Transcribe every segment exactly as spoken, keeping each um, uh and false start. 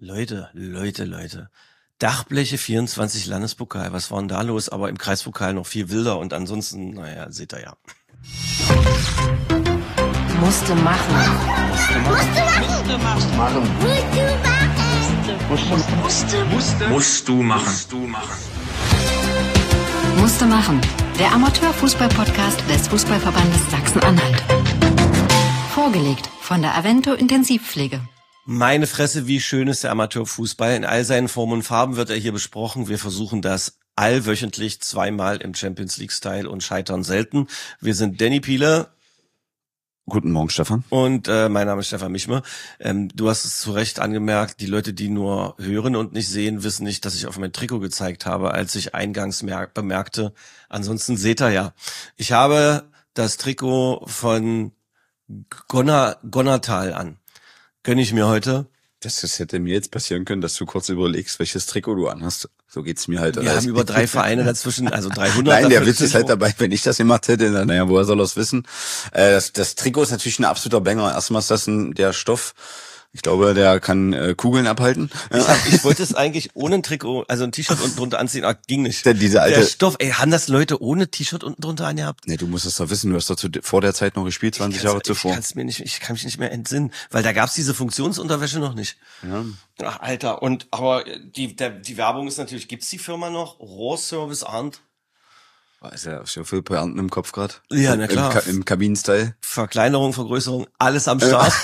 Leute, Leute, Leute. Dachbleche vierundzwanzig Landespokal, was war denn da los? Aber im Kreispokal noch viel wilder und ansonsten, naja, seht ihr ja. Musste machen. Musste machen. Musste machen. Musste. Musste. Musst du machen. Musst du machen. Musste machen. Der Amateurfußball-Podcast des Fußballverbandes Sachsen-Anhalt. Vorgelegt von der Avento Intensivpflege. Meine Fresse, wie schön ist der Amateurfußball. In all seinen Formen und Farben wird er hier besprochen. Wir versuchen das allwöchentlich zweimal im Champions League-Style und scheitern selten. Wir sind Danny Piele. Guten Morgen, Stefan. Und äh, mein Name ist Stefan Michme. Ähm, du hast es zu Recht angemerkt, die Leute, die nur hören und nicht sehen, wissen nicht, dass ich auf mein Trikot gezeigt habe, als ich eingangs merk- bemerkte. Ansonsten seht ihr ja. Ich habe das Trikot von Gonner, Gonnertal an. Gönn ich mir heute. Das, das hätte mir jetzt passieren können, dass du kurz überlegst, welches Trikot du anhast. So geht's mir halt. Wir oder? haben über drei Vereine dazwischen, also dreihundert. Nein, der Witz ist halt dabei, wenn ich das gemacht hätte, dann, naja, woher soll er es wissen? Äh, das, das Trikot ist natürlich ein absoluter Banger. Erstmal ist das ein, der Stoff, ich glaube, der kann äh, Kugeln abhalten. Ich, hab, ich wollte es eigentlich ohne ein Trikot, also ein T-Shirt unten drunter anziehen, aber ging nicht. Denn diese alte, der Stoff, ey, haben das Leute ohne T-Shirt unten drunter angehabt? Nee, du musst es doch wissen, du hast doch zu, vor der Zeit noch gespielt, zwanzig Jahre zuvor. Ich kann's mir nicht, ich kann mich nicht mehr entsinnen, weil da gab's diese Funktionsunterwäsche noch nicht. Ja. Ach, Alter, und aber die der, die Werbung ist natürlich, gibt's die Firma noch? Rohrservice Arndt? Ist ja schon viel Pointen im Kopf gerade. Ja, na klar. Im, Ka- im Kabinenstyle. Verkleinerung, Vergrößerung, alles am Start.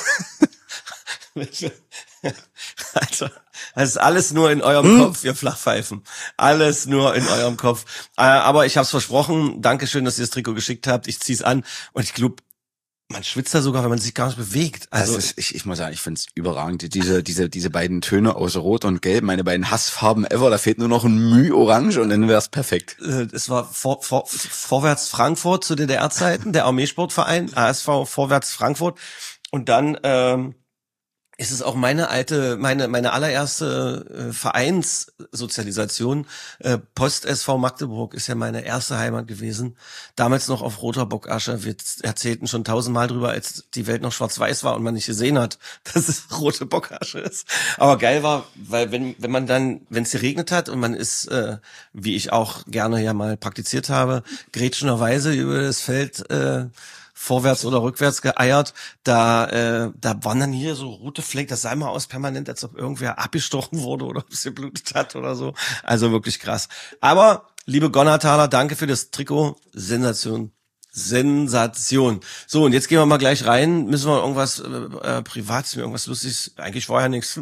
Alter, das ist alles nur in eurem hm. Kopf, ihr Flachpfeifen. Alles nur in eurem Kopf. Äh, aber ich hab's versprochen. Dankeschön, dass ihr das Trikot geschickt habt. Ich zieh's an und ich glaube, man schwitzt da sogar, wenn man sich gar nicht bewegt. Also das ist, ich, ich muss sagen, ich find's überragend. Diese, diese, diese beiden Töne aus Rot und Gelb, meine beiden Hassfarben ever. Da fehlt nur noch ein Müh Orange und dann wär's perfekt. Es war vor, vor, Vorwärts Frankfurt zu D D R-Zeiten, der Armeesportverein, A S V Vorwärts Frankfurt. Und dann ähm, ist es auch meine alte, meine meine allererste äh, Vereinssozialisation. Äh, Post S V Magdeburg ist ja meine erste Heimat gewesen. Damals noch auf roter Bockasche. Wir erzählten schon tausendmal drüber, als die Welt noch schwarz-weiß war und man nicht gesehen hat, dass es rote Bockasche ist. Aber geil war, weil wenn wenn man dann, wenn es geregnet hat und man ist, äh, wie ich auch gerne ja mal praktiziert habe, grätschenderweise über das Feld äh, vorwärts oder rückwärts geeiert, da äh, da waren dann hier so rote Flecken, das sah immer aus permanent, als ob irgendwer abgestochen wurde oder ob es geblutet hat oder so. Also wirklich krass. Aber, liebe Gonnertaler, danke für das Trikot. Sensation. Sensation. So, und jetzt gehen wir mal gleich rein. Müssen wir irgendwas äh, Privates, irgendwas Lustiges? Eigentlich war ja nichts.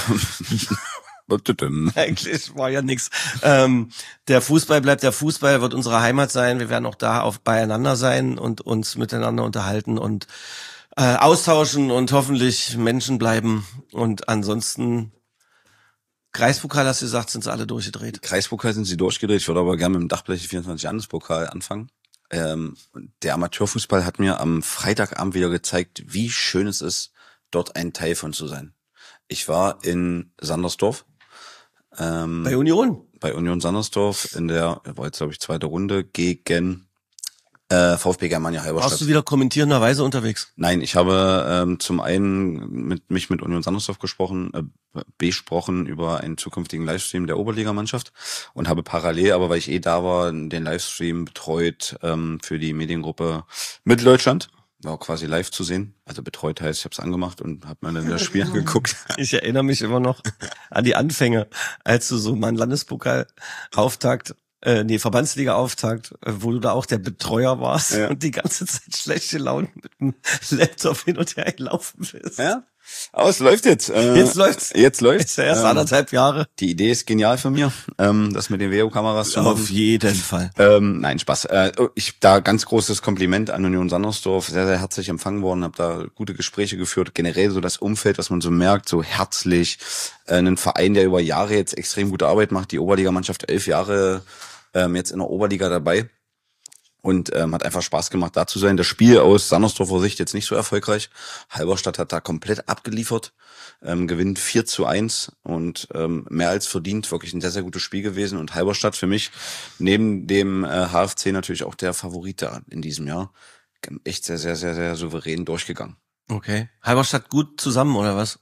Eigentlich war ja nix. Ähm, der Fußball bleibt der Fußball, wird unsere Heimat sein. Wir werden auch da auf beieinander sein und uns miteinander unterhalten und äh, austauschen und hoffentlich Menschen bleiben. Und ansonsten, Kreispokal, hast du gesagt, sind sie alle durchgedreht. Kreispokal sind sie durchgedreht. Ich würde aber gerne mit dem Dachbleche vierundzwanzig Landespokal anfangen. Ähm, der Amateurfußball hat mir am Freitagabend wieder gezeigt, wie schön es ist, dort ein Teil von zu sein. Ich war in Sandersdorf. Ähm, bei Union? Bei Union Sandersdorf in der, war jetzt glaube ich zweite Runde gegen äh, VfB Germania Halberstadt. Warst du wieder kommentierenderweise unterwegs? Nein, ich habe ähm, zum einen mit mich mit Union Sandersdorf gesprochen, äh, besprochen über einen zukünftigen Livestream der Oberligamannschaft und habe parallel, aber weil ich eh da war, den Livestream betreut ähm, für die Mediengruppe Mitteldeutschland. War quasi live zu sehen. Also betreut heißt, ich habe es angemacht und habe mir dann das Spiel angeguckt. Ich erinnere mich immer noch an die Anfänge, als du so mal einen Landespokal-Auftakt, äh, nee, Verbandsliga-Auftakt, äh, wo du da auch der Betreuer warst ja. und die ganze Zeit schlechte Laune mit dem Laptop hin und her gelaufen bist. Ja, aber es läuft jetzt. Äh, jetzt läuft's. Jetzt läuft's. Ist ja erst ähm, anderthalb Jahre. Die Idee ist genial von mir, ähm, das mit den Video-Kameras zu machen. Auf jeden Fall. Ähm, nein, Spaß. Äh, ich da ganz großes Kompliment an Union Sandersdorf, sehr, sehr herzlich empfangen worden, habe da gute Gespräche geführt. Generell so das Umfeld, was man so merkt, so herzlich. Äh, ein Verein, der über Jahre jetzt extrem gute Arbeit macht. Die Oberligamannschaft elf Jahre ähm, jetzt in der Oberliga dabei. Und ähm, hat einfach Spaß gemacht, da zu sein. Das Spiel aus Sandersdorfer Sicht jetzt nicht so erfolgreich. Halberstadt hat da komplett abgeliefert, ähm, gewinnt vier zu eins und ähm, mehr als verdient. Wirklich ein sehr, sehr gutes Spiel gewesen. Und Halberstadt für mich neben dem äh, H F C natürlich auch der Favorit da in diesem Jahr. Echt sehr, sehr, sehr, sehr souverän durchgegangen. Okay. Halberstadt gut zusammen, oder was?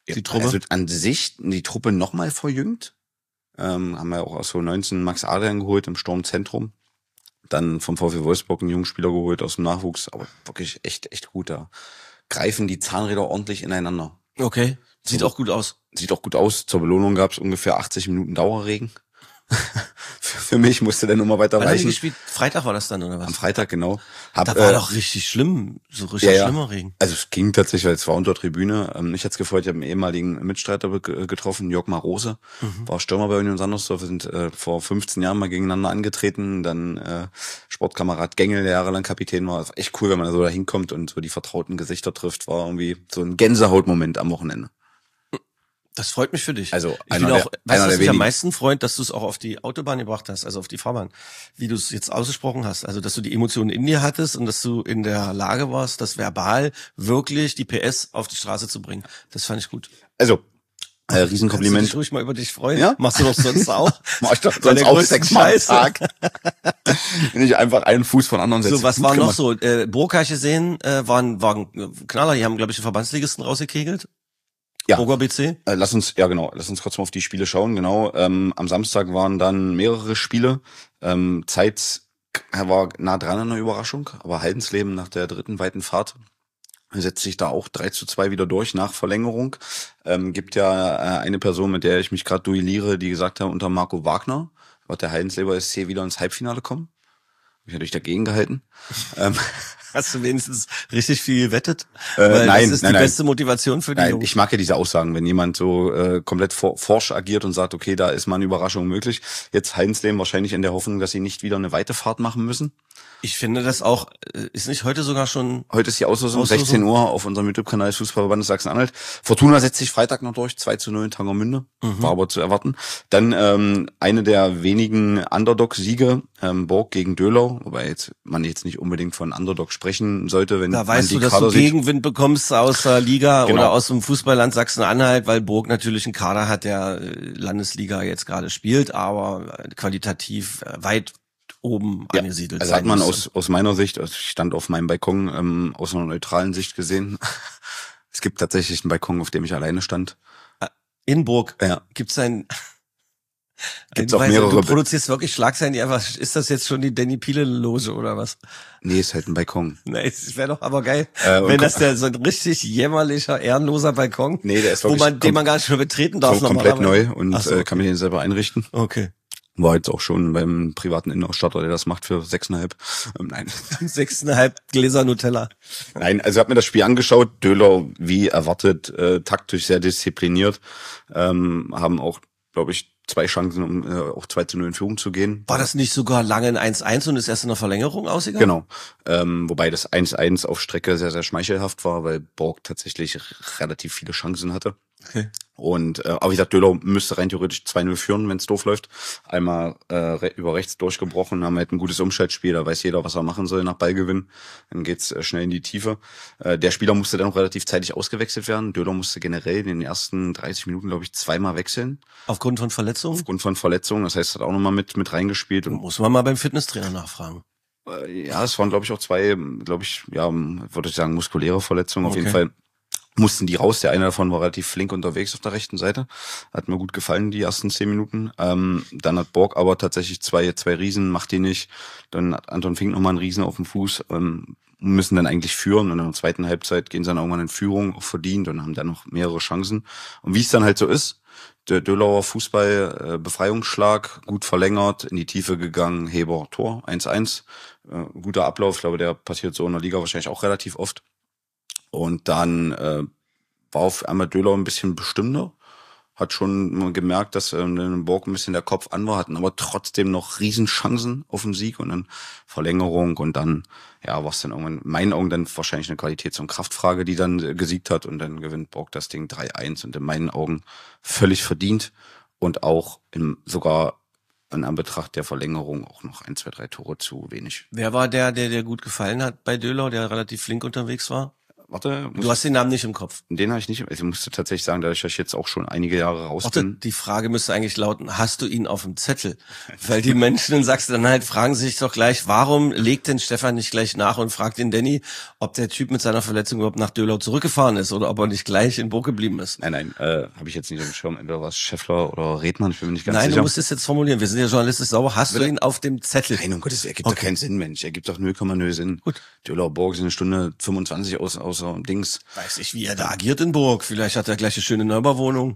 die Truppe? Also an sich die Truppe nochmal verjüngt. Ähm, haben wir auch aus so neunzehn Max Adrian geholt im Sturmzentrum. Dann vom VfL Wolfsburg einen jungen Spieler geholt aus dem Nachwuchs. Aber wirklich echt, echt gut. Da greifen die Zahnräder ordentlich ineinander. Okay, sieht so, auch gut aus. Sieht auch gut aus. Zur Belohnung gab es ungefähr achtzig Minuten Dauerregen. Für mich musste der Nummer weiter Wann haben die reichen. gespielt? Freitag war das dann, oder was? Am Freitag, genau. Hab, Da war äh, doch richtig schlimm, so richtig ja, ja. schlimmer Regen. Also es ging tatsächlich, weil es war unter Tribüne. Ähm, mich hat's gefreut, ich habe einen ehemaligen Mitstreiter be- getroffen, Jörg Marose, mhm. war Stürmer bei Union Sandersdorf. Wir sind äh, vor fünfzehn Jahren mal gegeneinander angetreten. Dann äh, Sportkamerad Gengel, der jahrelang Kapitän war. Das war echt cool, wenn man da so da hinkommt und so die vertrauten Gesichter trifft. War irgendwie so ein Gänsehautmoment am Wochenende. Das freut mich für dich. Also ich einer bin auch, der, weißt einer du, was der mich am wenigen. meisten freut, dass du es auch auf die Autobahn gebracht hast, also auf die Fahrbahn, wie du es jetzt ausgesprochen hast. Also, dass du die Emotionen in dir hattest und dass du in der Lage warst, das verbal wirklich die P S auf die Straße zu bringen. Das fand ich gut. Also, äh, Riesenkompliment. Kannst du dich ruhig mal über dich freuen? Ja? Machst du doch sonst auch? Mach ich doch Bei sonst der auch größten sechsmal am Scheiße. Tag. Wenn ich einfach einen Fuß von anderen setze. So, was Gut war noch gemacht. so? Äh, Burg habe ich gesehen, äh, waren, waren Knaller, die haben, glaube ich, den Verbandsligisten rausgekegelt. Ja. Burger B C. Äh, lass uns, ja genau, lass uns kurz mal auf die Spiele schauen. Genau, ähm, am Samstag waren dann mehrere Spiele. Ähm, Zeit war nah dran an einer Überraschung, aber Haldensleben nach der dritten weiten Fahrt setzt sich da auch drei zu zwei wieder durch nach Verlängerung. Ähm, gibt ja äh, eine Person, mit der ich mich gerade duelliere, die gesagt hat, unter Marco Wagner wird der Heidensleber S C wieder ins Halbfinale kommen. Hab ich natürlich dagegen gehalten. ähm, Hast du wenigstens richtig viel gewettet? Äh, Weil nein, das ist nein, die nein. beste Motivation für die Nein, Jungs. ich mag ja diese Aussagen, wenn jemand so äh, komplett for forsch agiert und sagt, okay, da ist mal eine Überraschung möglich. Jetzt Heidensleben wahrscheinlich in der Hoffnung, dass sie nicht wieder eine weite Fahrt machen müssen. Ich finde das auch, äh, ist nicht heute sogar schon... Heute ist die Auslosung, Auslosung. sechzehn Uhr auf unserem YouTube-Kanal des Fußballverbandes Sachsen-Anhalt. Fortuna setzt sich Freitag noch durch, zwei zu null in Tangermünde, Mhm. war aber zu erwarten. Dann ähm, eine der wenigen Underdog-Siege, ähm, Borg gegen Dölau, wobei jetzt man jetzt nicht unbedingt von Underdog sprechen sollte, wenn Da man weißt die du, dass Kader du sieht. Gegenwind bekommst aus der Liga Genau. oder aus dem Fußballland Sachsen-Anhalt, weil Burg natürlich einen Kader hat, der äh, Landesliga jetzt gerade spielt, aber äh, qualitativ äh, weit oben Ja, angesiedelt also sein hat man muss. aus aus meiner Sicht, also ich stand auf meinem Balkon, ähm, aus einer neutralen Sicht gesehen. Es gibt tatsächlich einen Balkon, auf dem ich alleine stand. In Burg Ja. gibt's ein... Gibt's ein- auch weiß, mehrere Du Be- produzierst wirklich Schlagzeilen, die einfach... Ist das jetzt schon die Danny Piele-Loge oder was? Nee, ist halt ein Balkon. Nee, es wäre doch aber geil, Äh, und wenn ko- das der so ein richtig jämmerlicher, ehrenloser Balkon, Nee, der ist wo wirklich man, den kom- man gar nicht mehr betreten darf. so komplett normalerweise. neu und Ach so, äh, okay. kann mir den selber einrichten. Okay. War jetzt auch schon beim privaten Innenausstatter, der das macht für sechseinhalb. Ähm, nein. Sechseinhalb Gläser Nutella. Nein, also hab mir das Spiel angeschaut. Döhler, wie erwartet, äh, taktisch sehr diszipliniert. Ähm, haben auch, glaube ich, zwei Chancen, um äh, auch zwei zu null in Führung zu gehen. War das nicht sogar lange ein eins eins und ist erst in der Verlängerung ausgegangen? Genau. Ähm, wobei das eins eins auf Strecke sehr, sehr schmeichelhaft war, weil Borg tatsächlich r- relativ viele Chancen hatte. Okay. Und äh, aber wie gesagt, Döhler müsste rein theoretisch zwei null führen, wenn es doof läuft. Einmal äh, re über rechts durchgebrochen, haben halt ein gutes Umschaltspiel, da weiß jeder, was er machen soll nach Ballgewinn. Dann geht's äh, schnell in die Tiefe. Äh, der Spieler musste dann auch relativ zeitig ausgewechselt werden. Döhler musste generell in den ersten dreißig Minuten, glaube ich, zweimal wechseln, Aufgrund von Verletzungen? aufgrund von Verletzungen. Das heißt, hat auch nochmal mit mit reingespielt. Und Muss man mal beim Fitnesstrainer nachfragen. Äh, ja, es waren, glaube ich, auch zwei, glaube ich, ja, würde ich sagen, muskuläre Verletzungen. Auf Okay. jeden Fall mussten die raus. Der eine davon war relativ flink unterwegs auf der rechten Seite. Hat mir gut gefallen, die ersten zehn Minuten. Ähm, dann hat Borg aber tatsächlich zwei, zwei Riesen, macht die nicht. Dann hat Anton Fink nochmal einen Riesen auf dem Fuß, ähm, müssen dann eigentlich führen. Und in der zweiten Halbzeit gehen sie dann irgendwann in Führung, auch verdient, und haben dann noch mehrere Chancen. Und wie es dann halt so ist, der Döllauer Fußball, äh, Befreiungsschlag, gut verlängert, in die Tiefe gegangen, Heber, Tor, eins eins. Äh, guter Ablauf, ich glaube, der passiert so in der Liga wahrscheinlich auch relativ oft. Und dann äh, war auf einmal Döhler ein bisschen bestimmter, hat schon gemerkt, dass ähm, in Borg ein bisschen der Kopf an war, hatten aber trotzdem noch Riesenchancen auf den Sieg und dann Verlängerung und dann, ja, war es dann irgendwann, in meinen Augen dann wahrscheinlich eine Qualitäts- und Kraftfrage, die dann äh, gesiegt hat, und dann gewinnt Borg das Ding drei eins und in meinen Augen völlig verdient und auch im, sogar in Anbetracht der Verlängerung auch noch ein, zwei, drei Tore zu wenig. Wer war der, der dir gut gefallen hat bei Döhler, der relativ flink unterwegs war? warte. Du hast den Namen nicht im Kopf. Den habe ich nicht. Ich musste tatsächlich sagen, dass ich jetzt auch schon einige Jahre raus warte, bin. Die Frage müsste eigentlich lauten, hast du ihn auf dem Zettel? Weil die Menschen in Sachsen-Anhalt fragen sich doch gleich, warum legt denn Stefan nicht gleich nach und fragt den Danny, ob der Typ mit seiner Verletzung überhaupt nach Döhlau zurückgefahren ist oder ob er nicht gleich in Burg geblieben ist. Nein, nein, äh, habe ich jetzt nicht auf dem Schirm. Entweder war es Scheffler oder Redmann, ich bin mir nicht ganz Nein, sicher. du musst es jetzt formulieren. Wir sind ja journalistisch sauber. Hast Bitte? du ihn auf dem Zettel? Nein, um Gottes Willen, er gibt Okay. doch keinen Sinn, Mensch. Er gibt doch null Komma null Sinn. Gut. Döhlau Burg sind eine Stunde fünfundzwanzig aus, außer Dings. Weiß ich, wie er da agiert in Burg. Vielleicht hat er gleich eine schöne Neubauwohnung.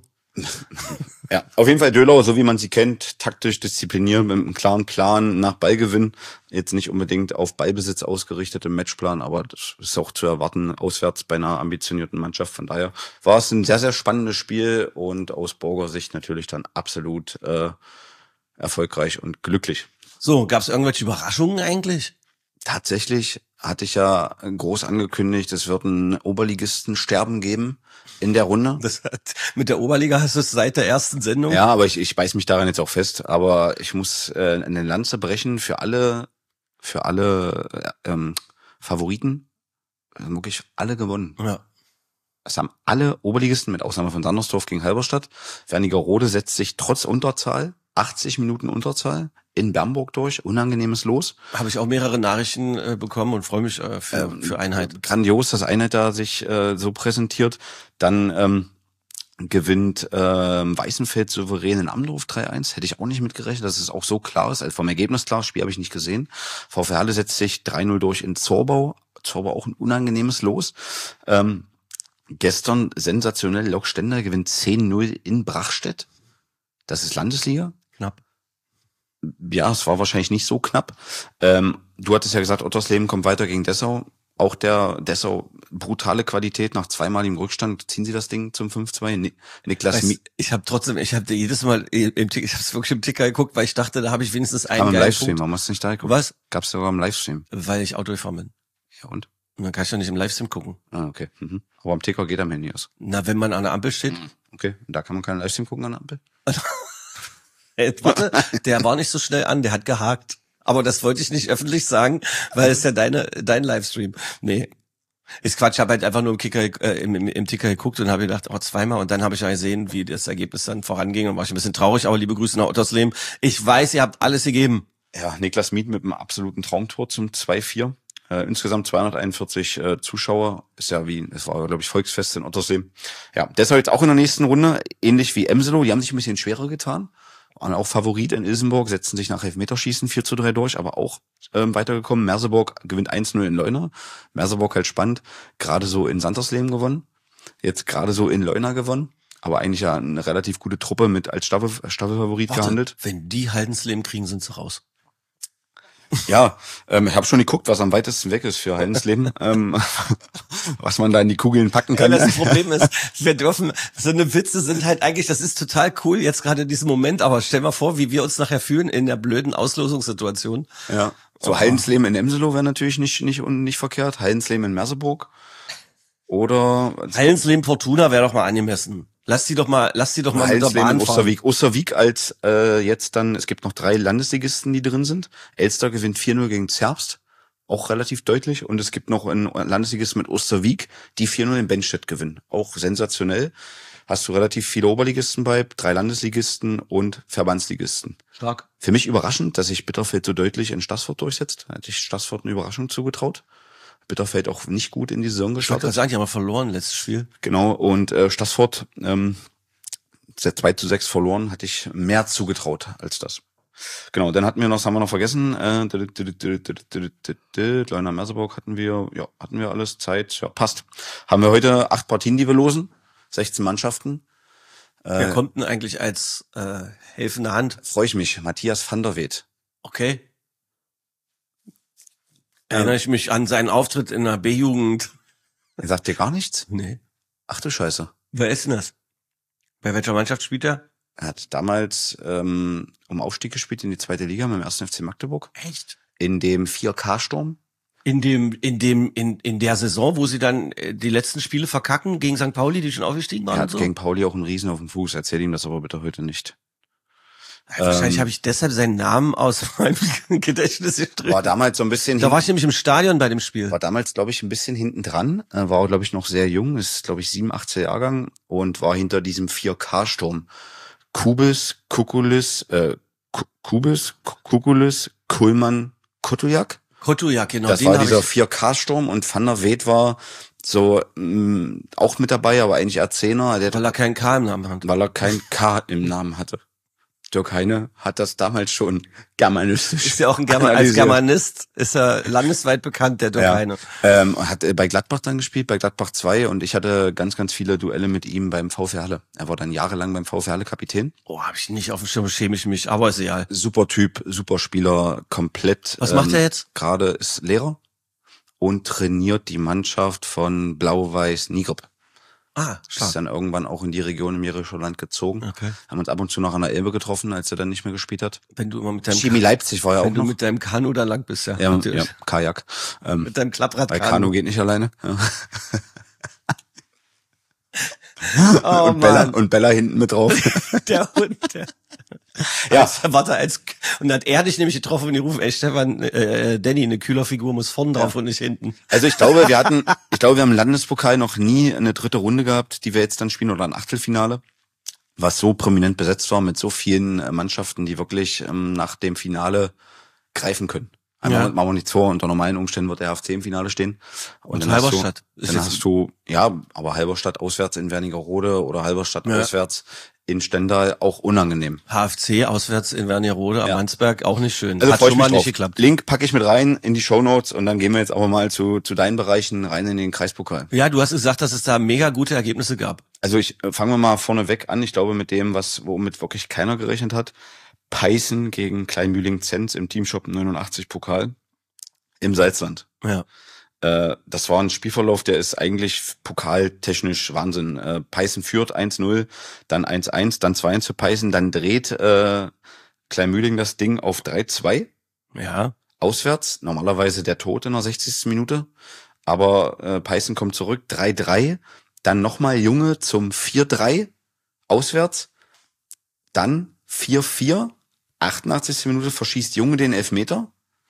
Ja, auf jeden Fall Döhlau, so wie man sie kennt, taktisch diszipliniert, mit einem klaren Plan nach Ballgewinn. Jetzt nicht unbedingt auf Ballbesitz ausgerichtet im Matchplan, aber das ist auch zu erwarten, auswärts bei einer ambitionierten Mannschaft. Von daher war es ein sehr, sehr spannendes Spiel und aus Burger Sicht natürlich dann absolut äh, erfolgreich und glücklich. So, gab es irgendwelche Überraschungen eigentlich? Tatsächlich hatte ich ja groß angekündigt, es wird ein Oberligisten-Sterben geben in der Runde. Das hat, mit der Oberliga hast du es seit der ersten Sendung. Ja, aber ich, ich beiß mich daran jetzt auch fest. Aber ich muss äh, eine Lanze brechen für alle, für alle äh, ähm, Favoriten. Also wirklich alle gewonnen. Ja. Es haben alle Oberligisten, mit Ausnahme von Sandersdorf gegen Halberstadt. Wernigerode setzt sich trotz Unterzahl, achtzig Minuten Unterzahl, in Bernburg durch. Unangenehmes Los. Habe ich auch mehrere Nachrichten äh, bekommen und freue mich äh, für, ähm, für Einheit. Grandios, dass Einheit da sich äh, so präsentiert. Dann ähm, gewinnt ähm, Weißenfeld souverän in Amdorf drei eins. Hätte ich auch nicht mitgerechnet, dass es auch so klar ist. Also vom Ergebnis klar, Spiel habe ich nicht gesehen. VfL Halle setzt sich drei null durch in Zorbau. Zorbau auch ein unangenehmes Los. Ähm, gestern sensationell, Lok Stender gewinnt zehn null in Brachstedt. Das ist Landesliga. Knapp. Ja, es war wahrscheinlich nicht so knapp. Ähm, du hattest ja gesagt, Ottersleben kommt weiter gegen Dessau. Auch der Dessau, brutale Qualität, nach zweimaligem Rückstand ziehen sie das Ding zum fünf zwei. Niklas Weißt, Mi- ich habe trotzdem, ich habe jedes Mal im Tick, ich habe es wirklich im Ticker geguckt, weil ich dachte, da habe ich wenigstens einen Kam im geilen Livestream, Punkt. warum hast du nicht da geguckt? Was? Gab's sogar im Livestream. Weil ich Auto gefahren bin. Ja, und? Und dann kann ich doch nicht im Livestream gucken. Ah, okay. Mhm. Aber am Ticker geht am Handy aus. Na, wenn man an der Ampel steht. Okay, und da kann man keinen Livestream gucken an der Ampel? Äh, warte, der war nicht so schnell an, der hat gehakt. Aber das wollte ich nicht öffentlich sagen, weil es ja deine dein Livestream. Nee. Ist Quatsch, ich habe halt einfach nur im Kicker äh, im, im, im Ticker geguckt und habe gedacht, oh, zweimal. Und dann habe ich ja gesehen, wie das Ergebnis dann voranging und war ich ein bisschen traurig, aber liebe Grüße nach Ottersleben. Ich weiß, ihr habt alles gegeben. Ja, Niklas Miet mit einem absoluten Traumtor zum zwei vier. Äh, insgesamt zweihunderteinundvierzig äh, Zuschauer. Ist ja wie, es war, glaube ich, Volksfest in Ottersleben. Ja, deshalb jetzt auch in der nächsten Runde, ähnlich wie Emselo, die haben sich ein bisschen schwerer getan. Waren auch Favorit in Ilsenburg, setzten sich nach Elfmeterschießen vier zu drei durch, aber auch ähm, weitergekommen. Merseburg gewinnt eins null in Leuna. Merseburg halt spannend, gerade so in Sandersleben gewonnen. Jetzt gerade so in Leuna gewonnen. Aber eigentlich ja eine relativ gute Truppe mit als Staffel, Staffelfavorit Warte, gehandelt. wenn die Heidensleben kriegen, sind sie raus. Ja, ähm, ich habe schon geguckt, was am weitesten weg ist für Heidensleben, ähm, was man da in die Kugeln packen kann. Ja, das Problem ist, wir dürfen, so eine Witze sind halt eigentlich, das ist total cool jetzt gerade in diesem Moment, aber stell mal vor, wie wir uns nachher fühlen in der blöden Auslosungssituation. Ja, so Heidensleben in Emselo wäre natürlich nicht nicht und nicht verkehrt, Heidensleben in Merseburg oder Heidensleben Fortuna wäre doch mal angemessen. Lass die doch mal, lass die doch mal mit der Heidensleben Bahn in fahren. Osterwieck. Osterwieck als äh, jetzt dann, es gibt noch drei Landesligisten, die drin sind. Elster gewinnt vier null gegen Zerbst, auch relativ deutlich. Und es gibt noch einen Landesligisten mit Osterwieck, die vier null in Benstedt gewinnen. Auch sensationell. Hast du relativ viele Oberligisten bei, drei Landesligisten und Verbandsligisten. Stark. Für mich überraschend, dass sich Bitterfeld so deutlich in Stassfurt durchsetzt. Hätte ich Stassfurt eine Überraschung zugetraut. Bitterfeld auch nicht gut in die Saison Ich wollte gestartet. gerade sagen, die haben wir verloren, letztes Spiel. Genau, und äh, Stassfurt ähm, zwei zu sechs verloren, hatte ich mehr zugetraut als das. Genau, dann hatten wir noch, das haben wir noch vergessen, äh, Leuna Merseburg hatten wir, ja, hatten wir alles, Zeit, ja, passt. Haben wir heute acht Partien, die wir losen, sechzehn Mannschaften. Wer kommt denn eigentlich als äh, helfende Hand? Freue ich mich, Matthias van der Weed. Okay. Erinnere ich mich an seinen Auftritt in der B-Jugend. Er sagt dir gar nichts? Nee. Ach du Scheiße. Wer ist denn das? Bei welcher Mannschaft spielt er? Er hat damals ähm, um Aufstieg gespielt in die zweite Liga mit dem ersten F C Magdeburg. Echt? In dem vier K-Sturm. In dem, in dem, in, in der Saison, wo sie dann äh, die letzten Spiele verkacken gegen Sankt Pauli, die schon aufgestiegen waren Er und hat so? gegen Pauli auch einen Riesen auf dem Fuß. Erzähl ihm das aber bitte heute nicht. Ja, wahrscheinlich ähm, habe ich deshalb seinen Namen aus meinem Gedächtnis gestrichen. War damals so ein bisschen... Da war ich nämlich im Stadion bei dem Spiel. War damals, glaube ich, ein bisschen hinten dran. Äh, war, glaube ich, noch sehr jung. Ist, glaube ich, siebenundachtzig Jahrgang und war hinter diesem vier K-Sturm. Kubis, Kukulis, äh, Kubis, Kukulis, Kuhlmann, Kotujak. Kotujak, genau. Das den war hab dieser ich, vier K-Sturm und Van der Weed war so mh, auch mit dabei, aber eigentlich eher Zehner. Der weil er keinen K im Namen hat. weil er kein K im Namen hatte. Dirk Heine hat das damals schon germanistisch. Ist ja auch ein German, als analysiert. Germanist ist er landesweit bekannt, der Dirk Ja. Heine. Ähm, hat äh, bei Gladbach dann gespielt, bei Gladbach zwei und ich hatte ganz, ganz viele Duelle mit ihm beim VfR Halle. Er war dann jahrelang beim VfR Halle Kapitän. Oh, habe ich nicht auf dem Schirm, schäme ich mich, aber ist egal. Super Typ, super Spieler, komplett. Was macht er jetzt? Gerade ist Lehrer und trainiert die Mannschaft von Blau-Weiß Nigreb. Ah, Ist stark. dann irgendwann auch in die Region im Jährischer Land gezogen. Okay. Haben uns ab und zu noch an der Elbe getroffen, als er dann nicht mehr gespielt hat. Wenn du immer mit deinem Chemie Leipzig war ja auch wenn du noch. mit deinem Kanu da lang bist, ja. Ja, natürlich. ja, Kajak. Ähm, Mit deinem Klapprad bei Kanu geht nicht alleine. Ja. Oh, und, Bella, Mann. und Bella hinten mit drauf. Der Hund, der. Ja. Als, warte, als, und dann hat er dich nämlich getroffen und die rufen, ey Stefan, äh, Danny, eine Kühlerfigur muss vorne drauf und nicht hinten. Also ich glaube, wir hatten, ich glaube, wir haben im Landespokal noch nie eine dritte Runde gehabt, die wir jetzt dann spielen, oder ein Achtelfinale, was so prominent besetzt war mit so vielen äh, Mannschaften, die wirklich ähm, nach dem Finale greifen können. Einmal Ja. machen wir nichts vor, unter normalen Umständen wird der F C im Finale stehen. Und, Und dann hast Halberstadt. Du, Ist dann jetzt- hast du, ja, aber Halberstadt auswärts in Wernigerode oder Halberstadt Ja. auswärts in Stendal auch unangenehm. H F C auswärts in Wernigerode am Ja. Mansberg, auch nicht schön. Also Hat freu ich schon mal mich nicht drauf. geklappt. Link packe ich mit rein in die Shownotes und dann gehen wir jetzt aber mal zu, zu deinen Bereichen rein in den Kreispokal. Ja, du hast gesagt, dass es da mega gute Ergebnisse gab. Also ich äh, fangen wir mal vorneweg an. Ich glaube mit dem, was womit wirklich keiner gerechnet hat. Peißen gegen Kleinmühling-Zenz im Teamshop neunundachtzig Pokal im Salzland. Ja. Äh, das war ein Spielverlauf, der ist eigentlich pokaltechnisch Wahnsinn. Äh, Peißen führt eins null, dann eins eins, dann zwei eins für Peißen, dann dreht äh, Kleinmühling das Ding auf drei zwei. Ja. Auswärts, normalerweise der Tod in der sechzigsten Minute, aber äh, Peißen kommt zurück, drei drei, dann nochmal Junge zum vier drei, auswärts, dann vier vier, achtundachtzigste Minute verschießt Junge den Elfmeter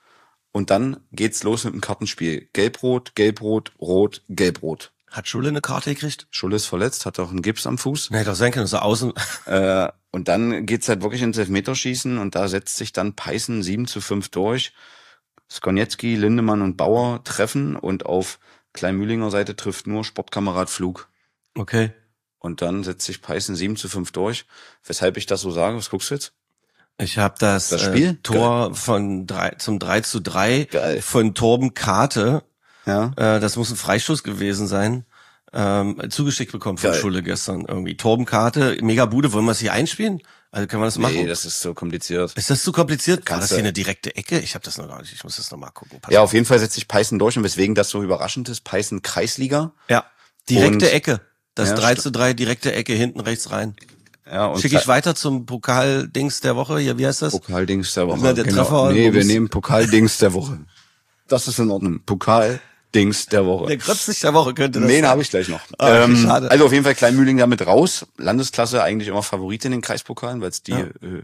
und dann geht's los mit dem Kartenspiel. Gelb-Rot, Gelb-Rot, Rot, Gelb-Rot. Hat Schulle eine Karte gekriegt? Schulle ist verletzt, hat auch einen Gips am Fuß. Nee, doch sein können, so außen. Äh, und dann geht's halt wirklich ins Elfmeterschießen und da setzt sich dann Peißen sieben zu fünf durch. Skoniecki, Lindemann und Bauer treffen und auf Kleinmühlinger Seite trifft nur Sportkamerad Flug. Okay. Und dann setzt sich Peißen sieben zu fünf durch. Weshalb ich das so sage, was guckst du jetzt? Ich habe das, Das Spiel? Äh, Tor von drei zum drei zu drei Geil. von Torben Karte. Ja. Äh, das muss ein Freistoß gewesen sein. Ähm, zugeschickt bekommen von Geil. Schulle gestern irgendwie. Torben Karte, mega Bude. Wollen wir es hier einspielen? Also können wir das machen? Nee, das ist so kompliziert. Ist das zu kompliziert? War Kannst das du- hier eine direkte Ecke? Ich habe das noch gar nicht. Ich muss das noch mal gucken. Pass Ja, auf. auf jeden Fall setzt sich Peißen durch und weswegen das so überraschend ist, Peißen Kreisliga. Ja. Direkte Und- Ecke. Das Ja, drei zu drei, direkte Ecke, hinten rechts rein. Ja, und Schicke ich weiter zum Pokal-Dings der Woche. Hier, wie heißt das? Pokaldings der Woche. Na, der Treffer- Nee, wir Bums. nehmen Pokaldings der Woche. Das ist in Ordnung. Pokaldings der Woche. Der Gröpsich der Woche könnte das Den sein. habe ich gleich noch. Ah, okay, schade. Also auf jeden Fall Kleinmühling damit raus. Landesklasse eigentlich immer Favorit in den Kreispokalen, weil es die Ja. äh,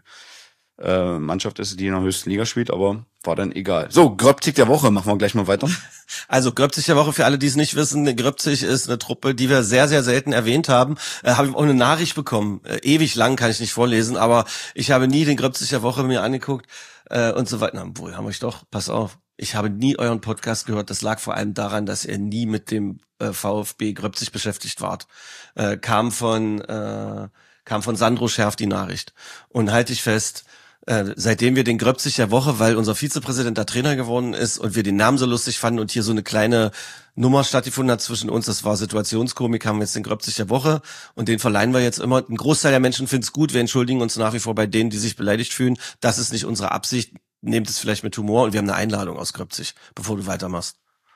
äh, Mannschaft ist, die in der höchsten Liga spielt, aber war dann egal. So, Gröpzig der Woche, machen wir gleich mal weiter. Also Gröpzig der Woche, für alle, die es nicht wissen, Gröpzig ist eine Truppe, die wir sehr, sehr selten erwähnt haben. Äh, habe ich auch eine Nachricht bekommen. Äh, ewig lang kann ich nicht vorlesen, aber ich habe nie den Gröpzig der Woche mir angeguckt äh, und so weiter. Na, wohl, haben wir doch, pass auf. Ich habe nie euren Podcast gehört. Das lag vor allem daran, dass ihr nie mit dem äh, VfB Gröpzig beschäftigt wart. Äh, kam von äh, kam von Sandro Scherf die Nachricht. Und halte ich fest, äh, seitdem wir den Gröpzig der Woche, weil unser Vizepräsident da Trainer geworden ist und wir den Namen so lustig fanden und hier so eine kleine Nummer stattgefunden hat zwischen uns, das war Situationskomik, haben wir jetzt den Gröpzig der Woche und den verleihen wir jetzt immer. Ein Großteil der Menschen findet es gut, wir entschuldigen uns nach wie vor bei denen, die sich beleidigt fühlen. Das ist nicht unsere Absicht, nehmt es vielleicht mit Humor und wir haben eine Einladung aus Gröpzig, bevor du weitermachst.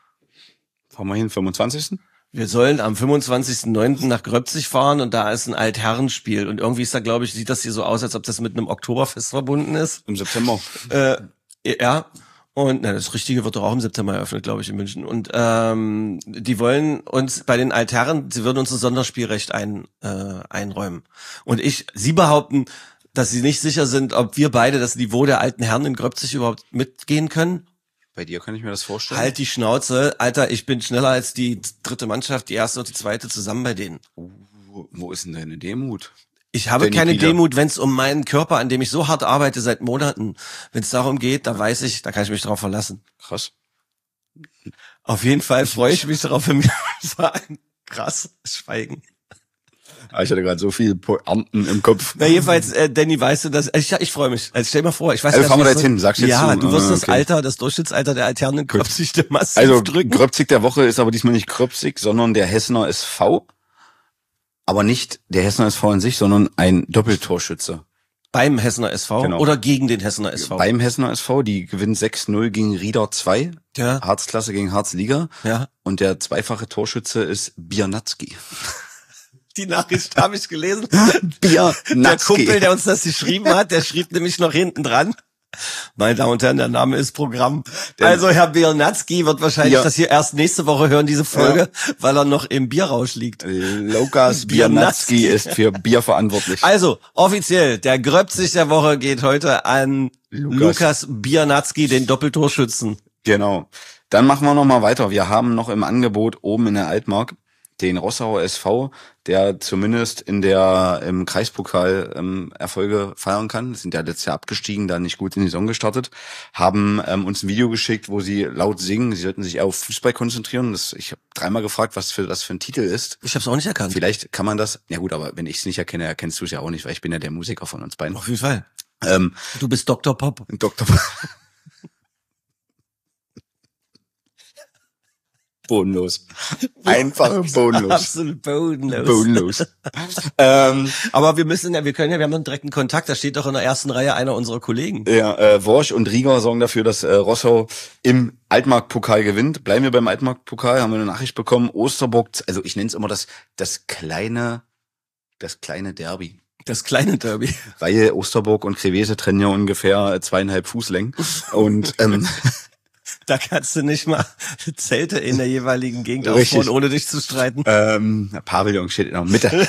Fahren wir hin, fünfundzwanzigsten Wir sollen am fünfundzwanzigsten neunten nach Gröpzig fahren und da ist ein Altherrenspiel und irgendwie ist da, glaube ich, sieht das hier so aus, als ob das mit einem Oktoberfest verbunden ist. im September. Äh, ja. Und na, das Richtige wird doch auch im September eröffnet, glaube ich, in München. Und ähm, die wollen uns bei den Altherren, sie würden uns ein Sonderspielrecht ein, äh, einräumen. Und ich, sie behaupten, dass sie nicht sicher sind, ob wir beide das Niveau der alten Herren in Gröbzig überhaupt mitgehen können. Bei dir kann ich mir das vorstellen. Halt die Schnauze, Alter, ich bin schneller als die dritte Mannschaft, die erste und die zweite zusammen bei denen. Uh, wo ist denn deine Demut? Ich habe Danny keine Pieler. Demut, wenn es um meinen Körper, an dem ich so hart arbeite seit Monaten, wenn es darum geht, da weiß ich, da kann ich mich drauf verlassen. Krass. Auf jeden Fall freue ich mich darauf, wenn wir sagen, krass, Schweigen. Ich hatte gerade so viel Pointen im Kopf. Na jedenfalls, äh, Danny, weißt du das? Ich, ich freue mich. Also stell dir mal vor, ich weiß Also nicht, fahren wir wie da das jetzt so- hin, sagst du jetzt Ja, zu? du wirst Ah, das okay. Alter, das Durchschnittsalter der Alternen massiv Also drücken. Gröbzig der Woche ist aber diesmal nicht Gröbzig, sondern der Hessener S V. Aber nicht der Hessener S V an sich, sondern ein Doppeltorschütze. Beim Hessener S V Genau. oder gegen den Hessener S V? Beim Hessener S V, die gewinnen sechs null gegen Rieder zwei. Ja. Harzklasse gegen Harzliga. Ja. Und der zweifache Torschütze ist Biernacki. Die Nachricht habe ich gelesen. Biernacki. Der Kumpel, der uns das geschrieben hat, der schrieb nämlich noch hinten dran. Meine Damen und Herren, der Name ist Programm. Also Herr Biernacki wird wahrscheinlich Ja. das hier erst nächste Woche hören, diese Folge, weil er noch im Bierrausch liegt. Lukas Biernacki. Biernacki ist für Bier verantwortlich. Also, offiziell, der Gröbzig der Woche geht heute an Lukas. Lukas Biernacki, den Doppeltorschützen. Genau. Dann machen wir noch mal weiter. Wir haben noch im Angebot oben in der Altmark den Rossauer S V, der zumindest in der im Kreispokal ähm, Erfolge feiern kann. Sind ja letztes Jahr abgestiegen, da nicht gut in die Saison gestartet, haben ähm, uns ein Video geschickt, wo sie laut singen. Sie sollten sich eher auf Fußball konzentrieren. Das, ich habe dreimal gefragt, was für das für ein Titel ist. Ich hab's auch nicht erkannt. Vielleicht kann man das. Ja gut, aber wenn ich es nicht erkenne, erkennst du es ja auch nicht, weil ich bin ja der Musiker von uns beiden. Auf jeden Fall. Ähm, Du bist Doktor Pop. Doktor Bodenlos. Einfach bodenlos. Absolut bodenlos. Bodenlos. ähm, Aber wir müssen ja, wir können ja, wir haben einen direkten Kontakt, da steht doch in der ersten Reihe einer unserer Kollegen. ja, äh, Worsch und Rieger sorgen dafür, dass äh, Rossau im Altmarktpokal gewinnt. Bleiben wir beim Altmarktpokal, haben wir eine Nachricht bekommen. Osterburg, also ich nenne es immer das, das kleine, das kleine Derby. Das kleine Derby. Weil Osterburg und Krevese trennen ja ungefähr zweieinhalb Fußlängen. Und ähm, Da kannst du nicht mal Zelte in der jeweiligen Gegend Richtig. aufbauen, ohne dich zu streiten. ähm, der Pavillon steht in der Mitte.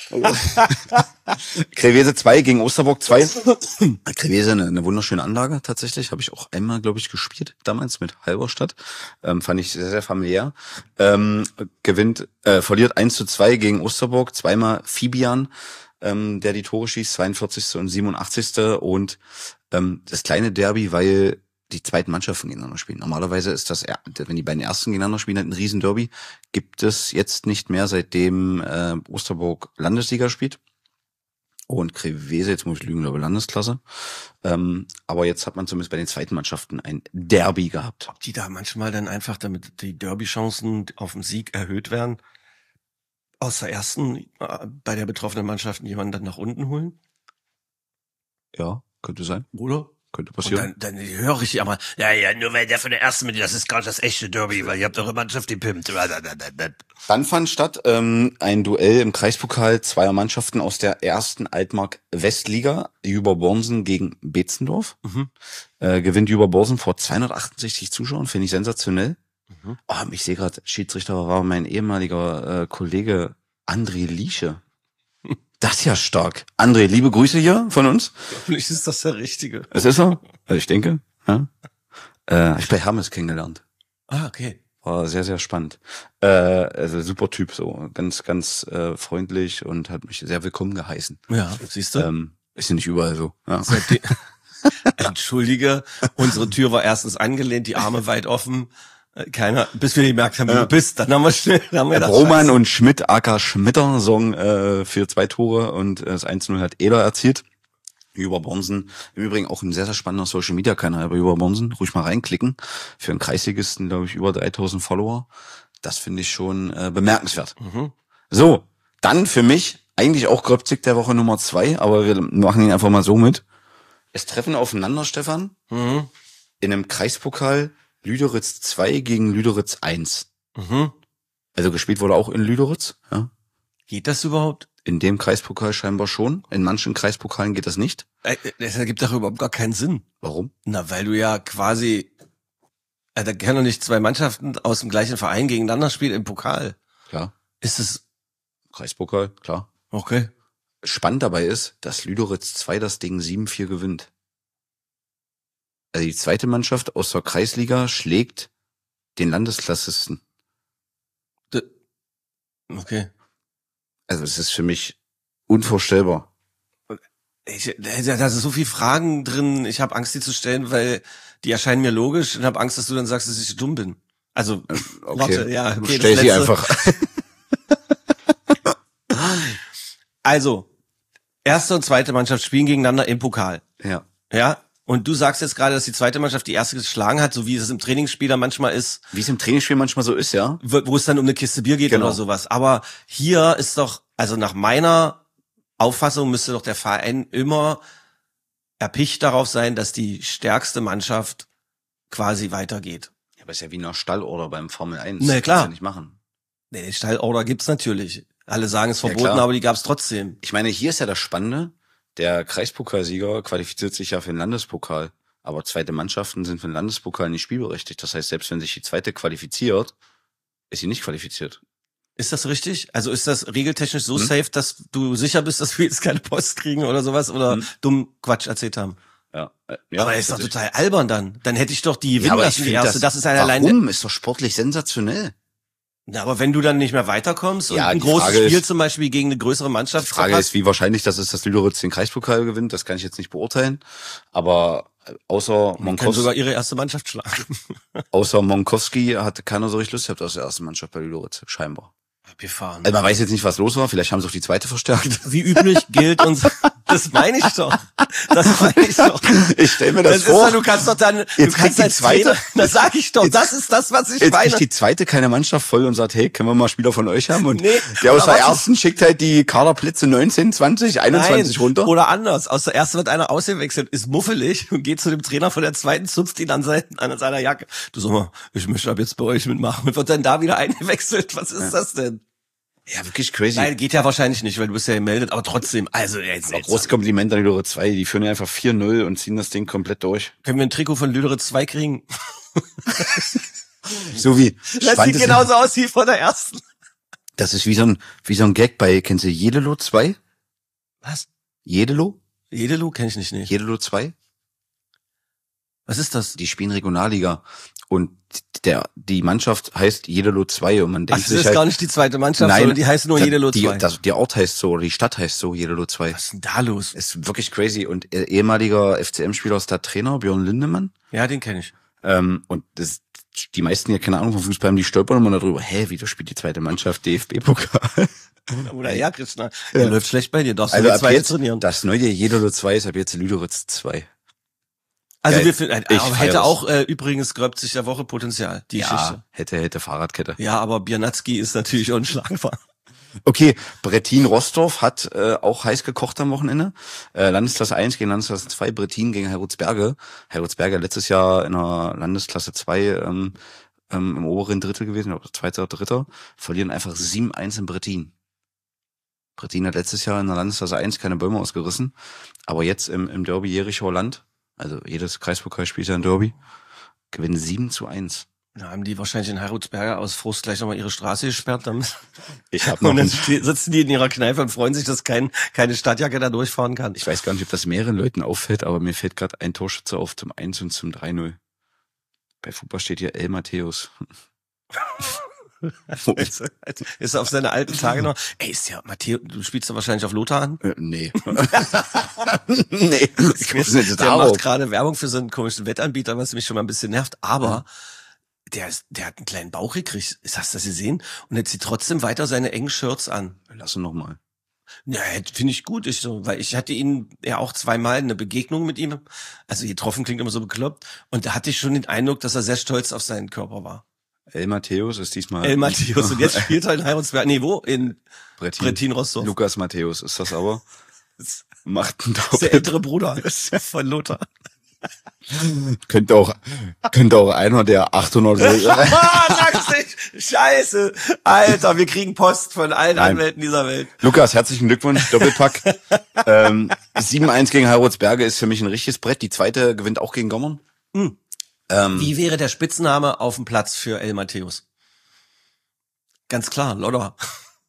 Krevese zwei gegen Osterburg zwei. Krevese eine, eine wunderschöne Anlage tatsächlich. Habe ich auch einmal, glaube ich, gespielt, damals mit Halberstadt. Ähm, fand ich sehr, sehr familiär. Ähm, gewinnt, äh, verliert eins zu zwei gegen Osterburg. Zweimal Fibian, ähm, der die Tore schießt, zweiundvierzigste und siebenundachtzigste Und ähm, das kleine Derby, weil die zweiten Mannschaften gegeneinander spielen. Normalerweise ist das, wenn die beiden ersten gegeneinander spielen, halt ein Riesenderby. Gibt es jetzt nicht mehr, seitdem äh, Osterburg Landesliga spielt. Und Krevese, jetzt muss ich lügen, glaube Landesklasse. Ähm, aber jetzt hat man zumindest bei den zweiten Mannschaften ein Derby gehabt. Ob die da manchmal dann einfach, damit die Derby-Chancen auf den Sieg erhöht werden, aus der ersten äh, bei der betroffenen Mannschaft jemanden dann nach unten holen? Ja, könnte sein. Oder? Könnte Und passieren. dann, dann höre ich aber, ja, ja, nur weil der von der ersten mit, das ist gar nicht das echte Derby, weil ihr habt eure Mannschaft gepimpt. Dann fand statt ähm, ein Duell im Kreispokal zweier Mannschaften aus der ersten Altmark Westliga. Jüber-Bornsen gegen Beetzendorf. Mhm. Äh, gewinnt Jüber-Bornsen vor zweihundertachtundsechzig Zuschauern, finde ich sensationell. Mhm. Oh, ich sehe gerade, Schiedsrichter war mein ehemaliger äh, Kollege André Liesche. Das ist ja stark. André, liebe Grüße hier von uns. Vielleicht ist das der Richtige. Es ist er, also ich denke. Ja. Äh, hab ich bei Hermes kennengelernt. Ah, okay. War sehr, sehr spannend. Äh, also super Typ, so ganz, ganz äh, freundlich und hat mich sehr willkommen geheißen. Ja, siehst du? Ähm, ist ja nicht überall so. Ja. Seitdem- Entschuldige, unsere Tür war erstens angelehnt, die Arme weit offen. Äh, Keiner, bis wir gemerkt haben, wie du bist, dann haben wir schnell, dann haben wir das Roman und Schmidt, aka Schmitter, sorgen äh, für zwei Tore und äh, das eins zu null hat Eder erzielt. Über Bonsen. Im Übrigen auch ein sehr, sehr spannender Social-Media-Kanal bei Über Bonsen. Ruhig mal reinklicken. Für einen Kreisligisten, glaube ich, über dreitausend Follower. Das finde ich schon äh, bemerkenswert. Mhm. So, dann für mich eigentlich auch Gröbzig der Woche Nummer zwei, aber wir machen ihn einfach mal so mit. Es treffen aufeinander, Stefan, Mhm. in einem Kreispokal Lüderitz zwei gegen Lüderitz eins. Mhm. Also gespielt wurde auch in Lüderitz, ja. Geht das überhaupt? In dem Kreispokal scheinbar schon. In manchen Kreispokalen geht das nicht. Äh, Das ergibt doch überhaupt gar keinen Sinn. Warum? Na, weil du ja quasi, äh, da können doch nicht zwei Mannschaften aus dem gleichen Verein gegeneinander spielen im Pokal. Klar. Ist es, Kreispokal, klar. okay. spannend dabei ist, dass Lüderitz zwei das Ding sieben vier gewinnt. Also die zweite Mannschaft aus der Kreisliga schlägt den Landesklassisten. Okay. Also es ist für mich unvorstellbar. Ich, da sind so viele Fragen drin, ich habe Angst, die zu stellen, weil die erscheinen mir logisch und habe Angst, dass du dann sagst, dass ich dumm bin. Also, okay. warte, ja, okay, stell das sie letzte. einfach. Also, erste und zweite Mannschaft spielen gegeneinander im Pokal. Ja. Ja, und du sagst jetzt gerade, dass die zweite Mannschaft die erste geschlagen hat, so wie es im Trainingsspiel dann manchmal ist, Wie es im Trainingsspiel manchmal so ist, ja. wo wo es dann um eine Kiste Bier geht Genau. oder sowas. Aber hier ist doch, also nach meiner Auffassung müsste doch der Verein immer erpicht darauf sein, dass die stärkste Mannschaft quasi weitergeht. Ja, aber ist ja wie eine Stallorder beim Formel eins. Na, Das klar. kannst du ja nicht machen. Nee, den Stallorder gibt's natürlich. Alle sagen es Ja, verboten, klar. aber die gab's trotzdem. Ich meine, hier ist ja das Spannende. Der Kreispokalsieger qualifiziert sich ja für den Landespokal. Aber zweite Mannschaften sind für den Landespokal nicht spielberechtigt. Das heißt, selbst wenn sich die zweite qualifiziert, ist sie nicht qualifiziert. Ist das richtig? Also ist das regeltechnisch so Hm. safe, dass du sicher bist, dass wir jetzt keine Post kriegen oder sowas oder Hm. dumm Quatsch erzählt haben? Ja. äh, ja aber ist doch das total albern dann. Dann hätte ich doch die Ja, gewinnen aber ich lassen, die find erste. Das, ist ein alleine. Warum? Ist doch sportlich sensationell. Na, aber wenn du dann nicht mehr weiterkommst und Ja, ein die großes Frage Spiel ist- zum Beispiel gegen eine größere Mannschaft Die Frage verpasst, ist, wie wahrscheinlich das ist, dass Lüderitz den Kreispokal gewinnt. Das kann ich jetzt nicht beurteilen. Aber äh, außer die können Monkowski, sogar ihre erste Mannschaft schlagen. außer Monkowski hatte keiner so richtig Lust gehabt aus der ersten Mannschaft bei Lüderitz, scheinbar. Wir fahren. Also man weiß jetzt nicht, was los war. Vielleicht haben sie auch die zweite verstärkt. Wie üblich gilt uns, das meine ich doch. Das meine ich doch. Ich stell mir das, Das ist vor. doch, du kannst doch dann, du Jetzt kannst kriegt die als zweite- Trainer, das sag ich doch, Jetzt- das ist das, was ich Jetzt meine. kriegt die zweite keine Mannschaft voll und sagt, hey, können wir mal Spieler von euch haben? Und Nee, der aus aber der was ersten schickt halt die Kaderplätze neunzehn, zwanzig, einundzwanzig Nein, runter. oder anders. Aus der ersten wird einer ausgewechselt, ist muffelig und geht zu dem Trainer von der zweiten, zupft ihn an, sein, an seiner Jacke. Du sag mal, ich möchte ab jetzt bei euch mitmachen. Und wird dann da wieder eingewechselt. Was ist das denn? Ja, wirklich crazy. Nein, geht ja wahrscheinlich nicht, weil du bist ja gemeldet, aber trotzdem, also jetzt, Aber jetzt großes Kompliment an Lüderitz zwei. Die führen ja einfach vier null und ziehen das Ding komplett durch. können wir ein Trikot von Lüderitz zwei kriegen? So wie, Das spannend sieht ist- genauso aus wie von der ersten. das ist wie so ein, wie so ein Gag bei, kennst du Jedelo zwei? Was? Jedelo? Jedelu kenn ich nicht, nicht. Jedelo zwei? Was ist das? Die spielen Regionalliga. Und der, die Mannschaft heißt Jedelo zwei und man Ach, denkt das sich ist halt, gar nicht die zweite Mannschaft, nein, sondern die heißt nur da- Jedelu die, zwei. das, der Ort heißt so, oder die Stadt heißt so, Jedelo zwei. Was ist denn da los? Ist wirklich crazy. Und eh- ehemaliger F C M-Spieler ist der Trainer, Björn Lindemann. Ja, den kenne ich. Ähm, und das, die meisten, die ja keine Ahnung von Fußball haben, die stolpern immer darüber, hä, wieso spielt die zweite Mannschaft D F B-Pokal? Oder ja, Krishna. Der läuft schlecht bei dir, darfst du Also jetzt ab weiter jetzt, trainieren. das neue Jedelo zwei ist ab jetzt Lüderitz zwei. Also geil. wir finden, Ich aber feier's. hätte auch äh, übrigens gräbt sich der Woche Potenzial, die Ja, Geschichte. hätte, hätte Fahrradkette. Ja, aber Biernacki ist natürlich unschlagbar. Okay, Brettin Rostorf hat äh, auch heiß gekocht am Wochenende. Äh, Landesklasse eins gegen Landesklasse zwei, Brettin gegen Heirutsberge. Heirutsberge letztes Jahr in der Landesklasse zwei ähm, ähm, im oberen Drittel gewesen, oder zweiter oder dritter, verlieren einfach sieben eins in Brettin. Brettin hat letztes Jahr in der Landesklasse eins keine Bäume ausgerissen, aber jetzt im, im Derby Jerichower Land, also jedes Kreispokalspiel ist ja ein Derby, gewinnen sieben zu eins. Da haben die wahrscheinlich in Heirutsberger aus Frust gleich nochmal ihre Straße gesperrt. Damit. Ich habe noch Und dann ein, ste- sitzen die in ihrer Kneipe und freuen sich, dass kein, keine Stadtjacke da durchfahren kann. ich weiß gar nicht, ob das mehreren Leuten auffällt, aber mir fällt gerade ein Torschütze auf zum eins und zum drei null. Bei Fußball steht hier El Matthäus. Ist er auf seine alten Tage noch? Ey, ist ja, Matteo, du spielst ja wahrscheinlich auf Lothar an? Äh, nee. nee. Ich muss nicht Der darauf. macht gerade Werbung für so einen komischen Wettanbieter, was mich schon mal ein bisschen nervt. Aber der, ist, der hat einen kleinen Bauch gekriegt. Hast du das gesehen? Und er zieht trotzdem weiter seine engen Shirts an. Lass ihn noch mal. Ja, finde ich gut, ich so, weil ich hatte ihn ja auch zweimal eine Begegnung mit ihm. Also getroffen klingt immer so bekloppt. Und da hatte ich schon den Eindruck, dass er sehr stolz auf seinen Körper war. El Matthäus ist diesmal El Matthäus. Und jetzt spielt er in Heirutsberg. Nee, wo? In Brettin. Brettin Rostock. Lukas Matthäus ist das aber. Macht einen Das ist der Doppel. ältere Bruder von Lothar. Könnte auch, könnte auch einer der achthundert Ah, sag's nicht! Scheiße! Alter, wir kriegen Post von allen Nein. Anwälten dieser Welt. Lukas, herzlichen Glückwunsch, Doppelpack. ähm, sieben eins gegen Heirutsberge ist für mich ein richtiges Brett. Die zweite gewinnt auch gegen Gommern. Hm. Ähm, Wie wäre der Spitzname auf dem Platz für El Matthäus? Ganz klar, Lodder.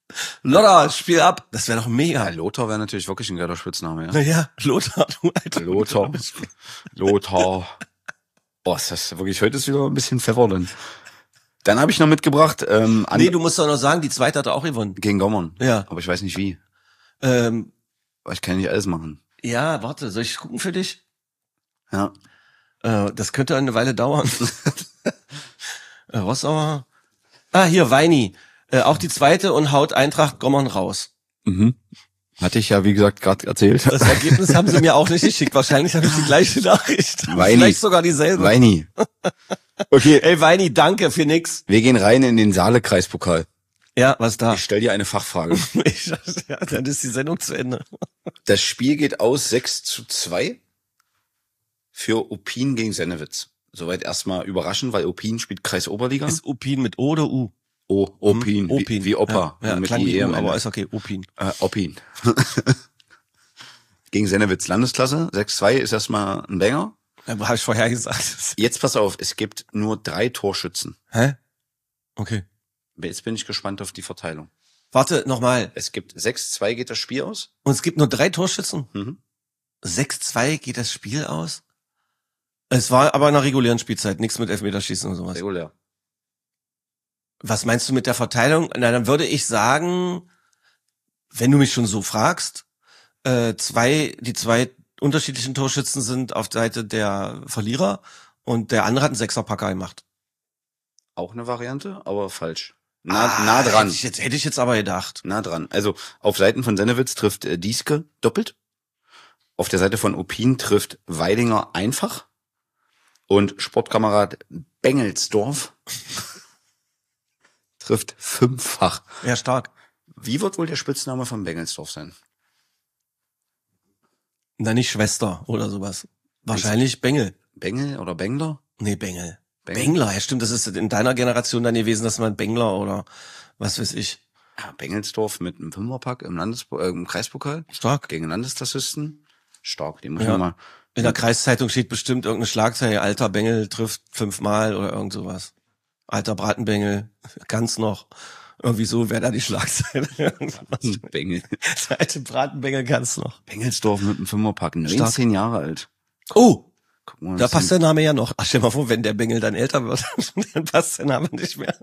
Lothar, Spiel ab. Das wäre doch mega. Ja, Lothar wäre natürlich wirklich ein geiler Spitzname, ja. Naja, Lothar, du alter. Lothar. Lothar. Boah, ist das wirklich, heute ist wieder ein bisschen Pfeffer drin. Dann habe ich noch mitgebracht, ähm, Nee, du musst doch noch sagen, die zweite hat er auch gewonnen. gegen Gommern. Ja. Aber ich weiß nicht wie. Ähm, Aber ich kann nicht alles machen. ja, warte, soll ich gucken für dich? Ja. Äh, das könnte eine Weile dauern. äh, Rossauer. Ah, hier, Weini. Äh, auch die zweite und haut Eintracht Gommern raus. Mhm. Hatte ich ja, wie gesagt, gerade erzählt. Das Ergebnis haben sie mir auch nicht geschickt. Wahrscheinlich habe ich die gleiche Nachricht. Weini. Vielleicht sogar dieselbe. Weini. Okay. Ey, Weini, danke für nix. Wir gehen rein in den Saale-Kreispokal. Ja, was da? Ich stell dir eine Fachfrage. Ich, ja, dann ist die Sendung zu Ende. Das Spiel geht aus sechs zu zwei für Opin gegen Sennewitz. Soweit erstmal überraschend, weil Opin spielt Kreis Oberliga. Ist Opin mit O oder U? O, Opin, Opin. Wie, wie Opa. Ja, ja, mit klang I wie E U, am Ende. aber ist okay, Opin. Äh, Opin. Gegen Sennewitz Landesklasse. sechs zwei ist erstmal ein Banger. Ja, habe ich vorher gesagt. Jetzt pass auf, es gibt nur drei Torschützen. Hä? Okay. Jetzt bin ich gespannt auf die Verteilung. Warte, nochmal. Es gibt sechs zwei geht das Spiel aus. Und es gibt nur drei Torschützen? Mhm. sechs zwei geht das Spiel aus? Es war aber in einer regulären Spielzeit, nichts mit Elfmeterschießen oder sowas. Regulär. Was meinst du mit der Verteilung? Na, dann würde ich sagen, wenn du mich schon so fragst, äh, zwei, die zwei unterschiedlichen Torschützen sind auf Seite der Verlierer und der andere hat einen Sechserpacker gemacht. Auch eine Variante, aber falsch. Nah, Ah, nah dran. Hätte ich, jetzt, hätte ich jetzt aber gedacht. Nah dran. Also auf Seiten von Sennewitz trifft äh, Dieske doppelt. Auf der Seite von Opin trifft Weidinger einfach. Und Sportkamerad Bengelsdorf trifft fünffach. Ja, stark. Wie wird wohl der Spitzname von Bengelsdorf sein? Na, nicht Schwester oder sowas. Wahrscheinlich Bengel. Bengel oder Bengler? Nee, Bengel. Bengel. Bengler, ja stimmt, das ist in deiner Generation dann gewesen, dass man Bengler oder was weiß ich. Ja, Bengelsdorf mit einem Fünferpack im Landes äh, im Kreispokal Stark. gegen Landesklassisten. Stark, den muss Ja. man mal. In der Kreiszeitung steht bestimmt irgendeine Schlagzeile, alter Bengel trifft fünfmal oder irgend sowas. Alter Bratenbengel, ganz noch. Irgendwie so wäre da die Schlagzeile. Bengel. Der alte Bratenbengel ganz noch. Bengelsdorf mit einem Fünferpack, neunzehn Jahre alt. Oh, Guck mal, da das passt sind- der Name ja noch. Ach, stell mal vor, wenn der Bengel dann älter wird, dann passt der Name nicht mehr.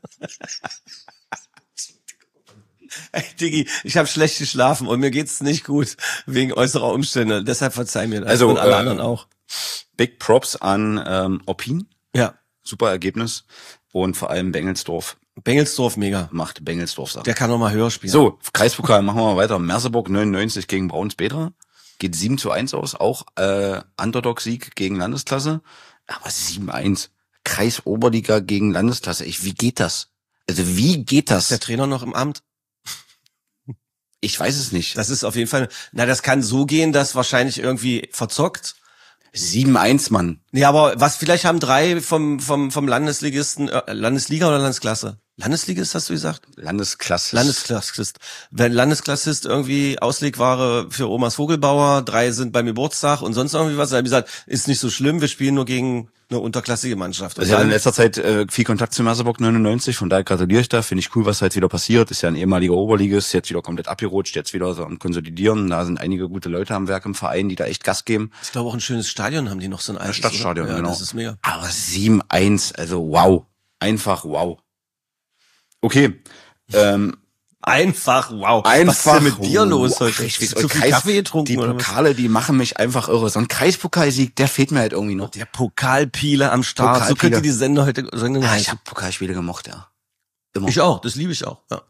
Ey, Diggi, ich habe schlecht geschlafen und mir geht's nicht gut wegen äußerer Umstände. Deshalb verzeih mir das. Also, und alle äh, anderen auch. Big Props an ähm, Opin. Ja, Super Ergebnis. Und vor allem Bengelsdorf Bengelsdorf mega. macht Bengelsdorf Sache. Der kann noch mal höher spielen. So, Kreispokal machen wir mal weiter. Merseburg neunundneunzig gegen Brauns-Bedra. Geht sieben zu eins aus. Auch äh, Underdog-Sieg gegen Landesklasse. Aber sieben eins. Kreis Oberliga gegen Landesklasse. Ich, wie geht das? Also wie geht das? Ist der Trainer noch im Amt? Ich weiß es nicht. Das ist auf jeden Fall, na, das kann so gehen, dass wahrscheinlich irgendwie verzockt. sieben eins, Mann. Nee, aber was, vielleicht haben drei vom, vom, vom Landesligisten, äh, Landesliga oder Landesklasse? Landesligist, hast du gesagt? Landesklasse. Landesklassist. Wenn Landesklassist irgendwie Auslegware für Omas Vogelbauer, drei sind beim Geburtstag und sonst irgendwie was, dann hab ich gesagt, ist nicht so schlimm, wir spielen nur gegen eine unterklassige Mannschaft. Und Also ich hatte in dann, letzter Zeit äh, viel Kontakt zu Merseburg neunundneunzig, von daher gratuliere ich da. Finde ich cool, was da jetzt wieder passiert. Ist ja ein ehemaliger Oberligist, jetzt wieder komplett abgerutscht, jetzt wieder so am Konsolidieren. Da sind einige gute Leute am Werk im Verein, die da echt Gas geben. ich glaube auch ein schönes Stadion haben die noch, so ein altes. Stadtstadion, oder? Ja, genau. das ist mega. Aber sieben eins, also wow. Einfach wow. Okay. Ähm, Einfach, wow. einfach Was ist denn mit dir los wow. heute? Ich weiß, Zu viel Kreis- Kaffee getrunken Die oder was? Pokale, die machen mich einfach irre. So ein Kreispokalsieg, der fehlt mir halt irgendwie noch. Der Pokalpieler am Start. So Pokalpieler. könnte die Sendung heute Sendung Ja, ich heißen. habe Pokalspiele gemocht, ja. Immer. Ich auch, das liebe ich auch. Ja.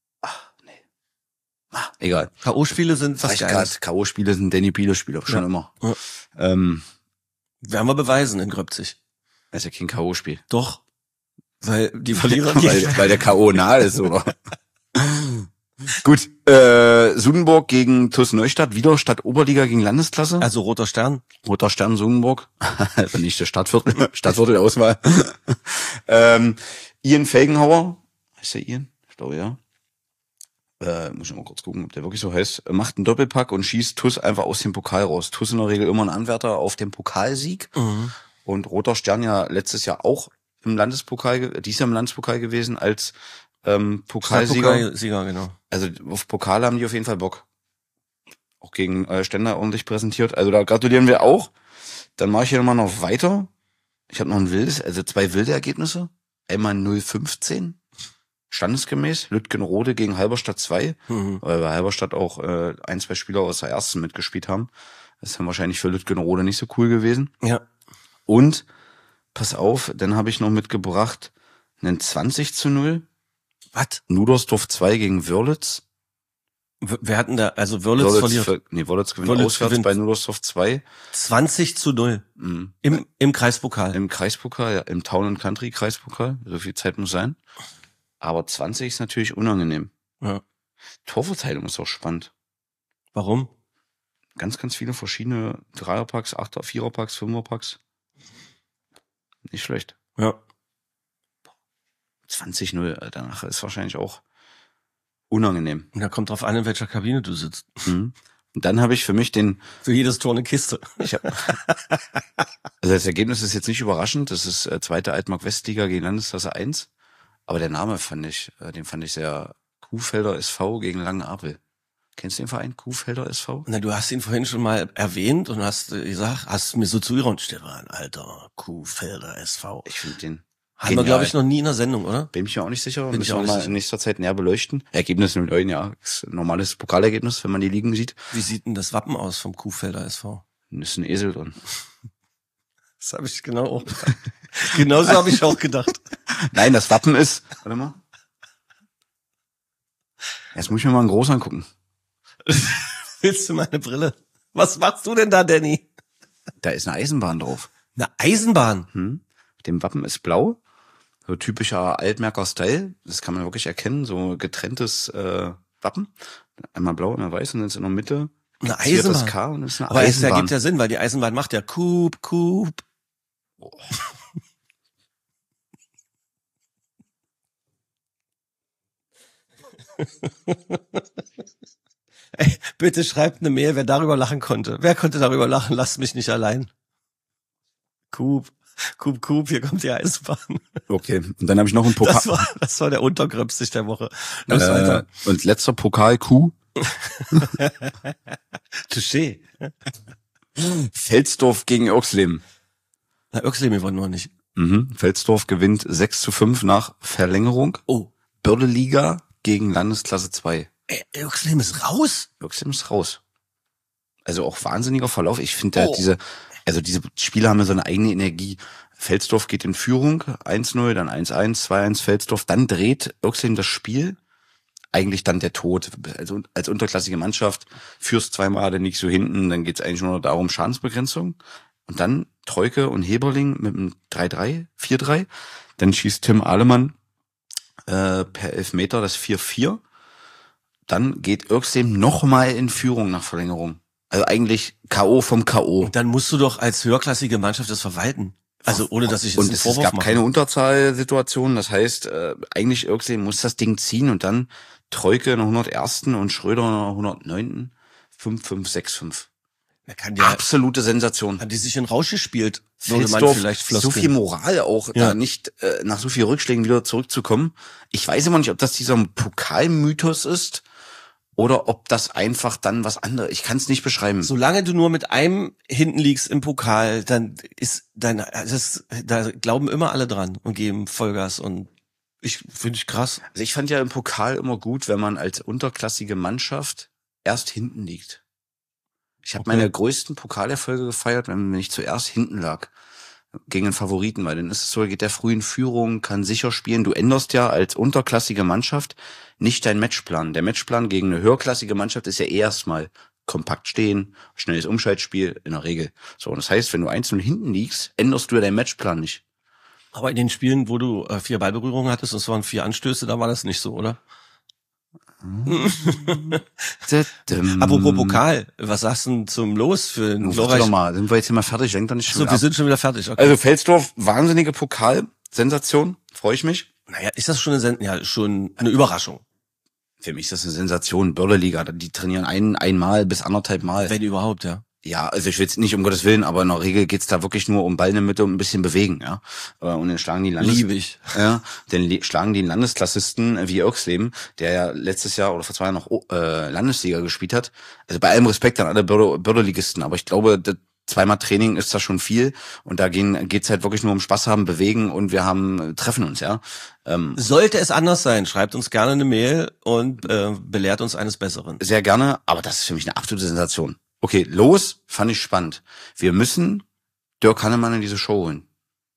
Ah, egal. K O-Spiele sind was Vielleicht Geiles. gerade K O-Spiele sind Danny Biele-Spiele, schon Ja. immer. Ja. Ähm, Werden wir beweisen in Gröbzig. das ist ja kein K O-Spiel. Doch. Weil die Verlierer weil, weil der K O nahe ist, oder? Gut, äh, Sudenburg gegen TuS Neustadt, wieder Stadt Oberliga gegen Landesklasse. Also Roter Stern. Roter Stern Sudenburg, also nicht der Stadtviertel, Stadtviertel-Auswahl. ähm, Ian Felgenhauer, heißt der Ian? Ich glaube, ja. Äh, muss ich mal kurz gucken, ob der wirklich so heißt. Macht einen Doppelpack und schießt TuS einfach aus dem Pokal raus. TuS in der Regel immer ein Anwärter auf den Pokalsieg. Mhm. Und Roter Stern ja letztes Jahr auch im Landespokal, ge- dies Jahr im Landespokal gewesen als ähm, Pokalsieger. Pokalsieger, genau. Also auf Pokal haben die auf jeden Fall Bock. Auch gegen äh, Stender ordentlich präsentiert. Also da gratulieren wir auch. Dann mache ich hier nochmal noch weiter. Ich habe noch ein wildes, also zwei wilde Ergebnisse. Einmal null fünfzehn. Standesgemäß. Lütgenrode gegen Halberstadt zwei. Mhm. Weil bei Halberstadt auch äh, ein, zwei Spieler aus der ersten mitgespielt haben. Das ist dann wahrscheinlich für Lütgenrode nicht so cool gewesen. Ja. Und, pass auf, dann habe ich noch mitgebracht einen zwanzig zu null. Was? Nudersdorf zwei gegen Wörlitz. Wir hatten da, also Wörlitz, Wörlitz verliert. Für, nee, Wörlitz gewinnt Wörlitz auswärts gewinnt bei Nudersdorf zwei. zwanzig zu null. Mhm. Im, im Kreispokal. Im Kreispokal, ja, im Town and Country Kreispokal. So viel Zeit muss sein. Aber zwanzig ist natürlich unangenehm. Ja. Torverteilung ist auch spannend. Warum? Ganz, ganz viele verschiedene Dreierpacks, Achter, Viererpacks, Fünferpacks. Nicht schlecht. Ja. zwanzig null, danach ist wahrscheinlich auch unangenehm. Und da kommt drauf an, in welcher Kabine du sitzt. Mhm. Und dann habe ich für mich den... Für jedes Tor eine Kiste. Ich hab, also das Ergebnis ist jetzt nicht überraschend. Das ist äh, zweite Altmark-Westliga gegen Landesklasse eins. Aber der Name fand ich, äh, den fand ich sehr... Kuhfelder S V gegen Langenapel. Kennst du den Verein? Kuhfelder S V? Na, du hast ihn vorhin schon mal erwähnt und hast äh, gesagt, hast mir so zugeräumt, Stefan, Alter, Kuhfelder S V. Ich finde den Haben wir, glaube ich, noch nie in der Sendung, oder? Bin ich mir auch nicht sicher. Bin Müssen ich auch wir nicht mal sicher. in nächster Zeit näher beleuchten. Ergebnis null neun, ja. Ist ein normales Pokalergebnis, wenn man die Ligen sieht. Wie sieht denn das Wappen aus vom Kuhfelder S V? Da ist ein Esel drin. Das habe ich genau auch gedacht. Genauso habe ich auch gedacht. Nein, das Wappen ist... Warte mal. Jetzt muss ich mir mal einen groß angucken. Willst du meine Brille? Was machst du denn da, Danny? Da ist eine Eisenbahn drauf. Eine Eisenbahn? Hm? Dem Wappen ist blau. So typischer Altmärker Style. Das kann man wirklich erkennen. So getrenntes äh, Wappen. Einmal blau, einmal weiß und dann ist in der Mitte Eine viertes Eisenbahn? K und das ist eine Aber es Eisenbahn. ergibt ja Sinn, weil die Eisenbahn macht ja Kup, Kup. Oh. Ey, bitte schreibt eine Mail, wer darüber lachen konnte. Wer konnte darüber lachen? Lasst mich nicht allein. Kup, Kup, Kup, hier kommt die Eisenbahn. Okay, und dann habe ich noch einen Pokal. Das war, das war der Untergröpsig der Woche. Los äh, weiter. und letzter Pokal Q. Touché. Felsdorf gegen Irxleben. Na, Irxleben wollen noch nicht. Mhm. Felsdorf gewinnt sechs zu fünf nach Verlängerung. Oh. Börde-Liga gegen Landesklasse zwei. Ey, Irxleben ist raus? Irxleben ist raus. Also auch wahnsinniger Verlauf. Ich finde, Oh. diese, also diese Spiele haben ja so eine eigene Energie. Felsdorf geht in Führung, eins null, dann eins eins, zwei eins Felsdorf. Dann dreht Irxleben das Spiel. Eigentlich dann der Tod. Also als unterklassige Mannschaft führst zweimal, dann liegst du hinten, dann geht's eigentlich nur noch darum, Schadensbegrenzung. Und dann Treuke und Heberling mit einem drei drei, vier drei. Dann schießt Tim Ahlemann äh, per Elfmeter das vier vier. Dann geht Irxleben nochmal in Führung nach Verlängerung. Also eigentlich K O vom K O. Und dann musst du doch als höherklassige Mannschaft das verwalten. Also ohne, dass ich jetzt Und einen es, es Vorwurf gab mache. keine Unterzahlsituation. Das heißt, äh, eigentlich Irxleben muss das Ding ziehen und dann Treuke in der hundertersten und Schröder in der hundertneunten fünf fünf, sechs fünf. Da kann ja, Absolute Sensation. haben die sich in Rausch gespielt, würde man Felsdorf, vielleicht so floskeln. viel Moral auch, Ja. da nicht äh, nach so viel Rückschlägen wieder zurückzukommen. Ich weiß immer nicht, ob das dieser Pokalmythos ist oder ob das einfach dann was anderes. Ich kann es nicht beschreiben. Solange du nur mit einem hinten liegst im Pokal, dann ist dein, das, da glauben immer alle dran und geben Vollgas und ich finde ich krass. Also ich fand ja im Pokal immer gut, wenn man als unterklassige Mannschaft erst hinten liegt. Ich habe Okay. meine größten Pokalerfolge gefeiert, wenn ich zuerst hinten lag. Gegen den Favoriten, weil dann ist es so, geht der früh in Führung, kann sicher spielen. Du änderst ja als unterklassige Mannschaft nicht deinen Matchplan. Der Matchplan gegen eine höherklassige Mannschaft ist ja erstmal kompakt stehen, schnelles Umschaltspiel in der Regel. So, und das heißt, wenn du eins null hinten liegst, änderst du ja deinen Matchplan nicht. Aber in den Spielen, wo du äh, vier Ballberührungen hattest und es waren vier Anstöße, da war das nicht so, oder? Apropos Pokal, was sagst du denn zum Los für den Nun, warte glorreichen... doch mal, sind wir jetzt hier mal fertig? Denk doch nicht schon So, wieder wir ab. sind schon wieder fertig. Okay. Also Felsdorf, wahnsinnige Pokal-Sensation, freue ich mich. Naja, ist das schon eine, Sen ja, schon eine Überraschung, Für mich ist das eine Sensation, Börde-Liga, die trainieren ein, einmal bis anderthalb Mal. wenn überhaupt, ja. Ja, also ich will jetzt nicht um Gottes Willen, aber in der Regel geht's da wirklich nur um Ball in der Mitte und ein bisschen bewegen, ja. Und dann schlagen die Landes Liebe ich. Ja, dann schlagen die Landesklassisten wie Irksleben, der ja letztes Jahr oder vor zwei Jahren noch äh, Landesliga gespielt hat. Also bei allem Respekt an alle Bürger, Bürgerligisten, aber ich glaube, das zweimal Training ist da schon viel und da gehen geht's halt wirklich nur um Spaß haben, bewegen und wir haben treffen uns, ja. Ähm, Sollte es anders sein, schreibt uns gerne eine Mail und äh, belehrt uns eines Besseren. Sehr gerne, aber das ist für mich eine absolute Sensation. Okay, los, fand ich spannend. Wir müssen Dirk Hannemann in diese Show holen.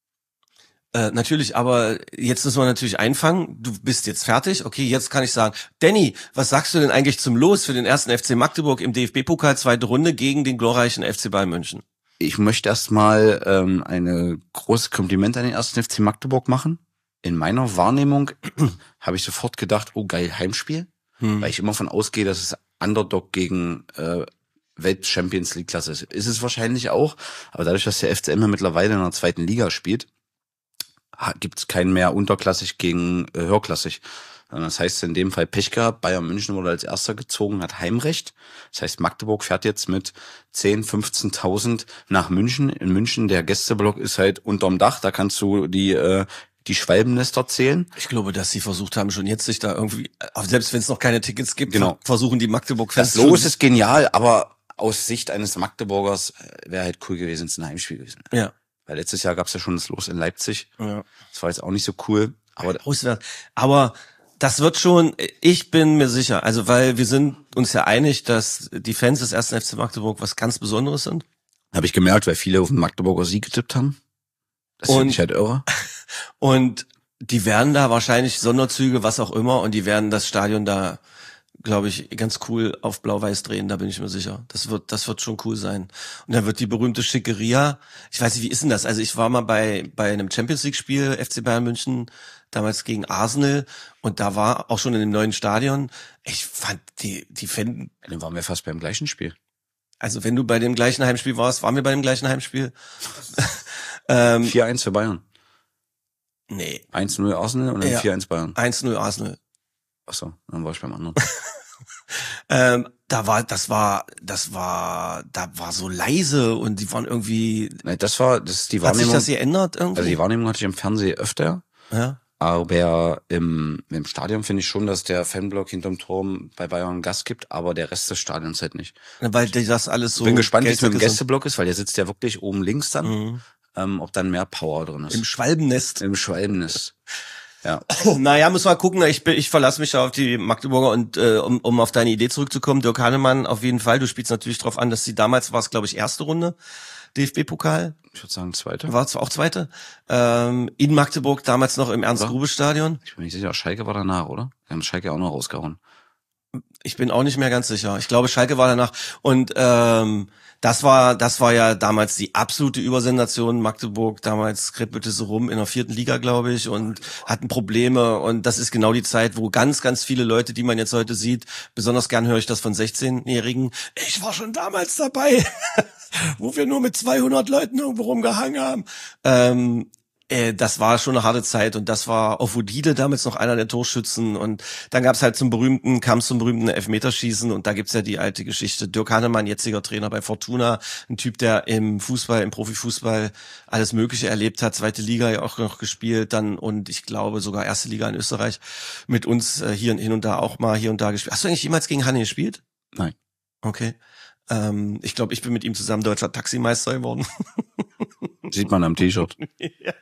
Äh, natürlich, aber jetzt müssen wir natürlich einfangen. Du bist jetzt fertig. Okay, jetzt kann ich sagen, Danny, was sagst du denn eigentlich zum Los für den ersten F C Magdeburg im D F B-Pokal zweite Runde gegen den glorreichen F C Bayern München? Ich möchte erstmal ähm, eine große Kompliment an den ersten F C Magdeburg machen. In meiner Wahrnehmung habe ich sofort gedacht, oh geil, Heimspiel. Hm. Weil ich immer von ausgehe, dass es Underdog gegen äh, Welt-Champions League-Klasse ist. Ist es wahrscheinlich auch, aber dadurch, dass der F C M ja mittlerweile in der zweiten Liga spielt, gibt es keinen mehr unterklassig gegen äh, höherklassig. Das heißt in dem Fall Pech gehabt, Bayern München wurde als erster gezogen, hat Heimrecht. Das heißt Magdeburg fährt jetzt mit zehn, fünfzehntausend nach München. In München, der Gästeblock ist halt unterm Dach, da kannst du die äh, die Schwalbennester zählen. Ich glaube, dass sie versucht haben, schon jetzt sich da irgendwie, selbst wenn es noch keine Tickets gibt, genau. versuchen die Magdeburg-Fans. Das Los ist genial, aber aus Sicht eines Magdeburgers wäre halt cool gewesen, es ist ein Heimspiel gewesen. Ja. Weil letztes Jahr gab es ja schon das Los in Leipzig. Ja. Das war jetzt auch nicht so cool. Aber, Auswärts. Aber das wird schon, ich bin mir sicher, also weil wir sind uns ja einig, dass die Fans des ersten F C Magdeburg was ganz Besonderes sind. Habe ich gemerkt, weil viele auf den Magdeburger Sieg getippt haben. Das finde ich halt irre. Und die werden da wahrscheinlich Sonderzüge, was auch immer, und die werden das Stadion da, glaube ich, ganz cool auf Blau-Weiß drehen, da bin ich mir sicher. Das wird, das wird schon cool sein. Und dann wird die berühmte Schickeria, ich weiß nicht, wie ist denn das? Also ich war mal bei, bei einem Champions-League-Spiel, F C Bayern München, damals gegen Arsenal, und da war auch schon in dem neuen Stadion, ich fand, die, die Fan... Dann waren wir fast beim gleichen Spiel. Also wenn du bei dem gleichen Heimspiel warst, waren wir bei dem gleichen Heimspiel? ähm, vier eins für Bayern. Nee. eins null Arsenal und dann ja. vier eins Bayern. eins null Arsenal. Achso, dann war ich beim anderen. ähm, da war, das war, das war, da war so leise und die waren irgendwie. Nee, das war, das ist die Hat Wahrnehmung. sich das geändert irgendwie? Also die Wahrnehmung hatte ich im Fernsehen öfter. Ja. Aber im, im Stadion finde ich schon, dass der Fanblock hinterm Turm bei Bayern Gas gibt, aber der Rest des Stadions halt nicht. Weil die das alles so. Ich bin gespannt, wie es mit dem Gäste- Gästeblock ist, weil der sitzt ja wirklich oben links dann. Mhm. Ähm, ob dann mehr Power drin ist. Im Schwalbennest. Im Schwalbennest. Ja. Naja, muss mal gucken. Ich, bin, ich verlasse mich da auf die Magdeburger und äh, um, um auf deine Idee zurückzukommen, Dirk Hannemann auf jeden Fall. Du spielst natürlich drauf an, dass sie damals war es, glaube ich, erste Runde D F B-Pokal. Ich würde sagen zweite. War zwar auch zweite. Ähm, in Magdeburg damals noch im Ernst-Grube-Stadion. Ich bin nicht sicher, Schalke war danach, oder? Wir haben Schalke auch noch rausgehauen. Ich bin auch nicht mehr ganz sicher. Ich glaube, Schalke war danach. Und ähm, das war das war ja damals die absolute Übersensation. Magdeburg, damals kribbelte so rum in der vierten Liga, glaube ich, und hatten Probleme. Und das ist genau die Zeit, wo ganz, ganz viele Leute, die man jetzt heute sieht, besonders gern höre ich das von sechzehnjährigen, ich war schon damals dabei, wo wir nur mit zweihundert Leuten irgendwo rumgehangen haben. Ähm, Äh, das war schon eine harte Zeit, und das war Ofudide damals noch einer der Torschützen, und dann gab's halt zum berühmten, kam zum berühmten Elfmeterschießen, und da gibt's ja die alte Geschichte. Dirk Hannemann, jetziger Trainer bei Fortuna, ein Typ, der im Fußball, im Profifußball alles Mögliche erlebt hat, zweite Liga ja auch noch gespielt, dann, und ich glaube sogar erste Liga in Österreich, mit uns äh, hier hin und da auch mal hier und da gespielt. Hast du eigentlich jemals gegen Hanni gespielt? Nein. Okay. Ähm, ich glaube, ich bin mit ihm zusammen deutscher Taximeister geworden. Sieht man am T-Shirt. Ja.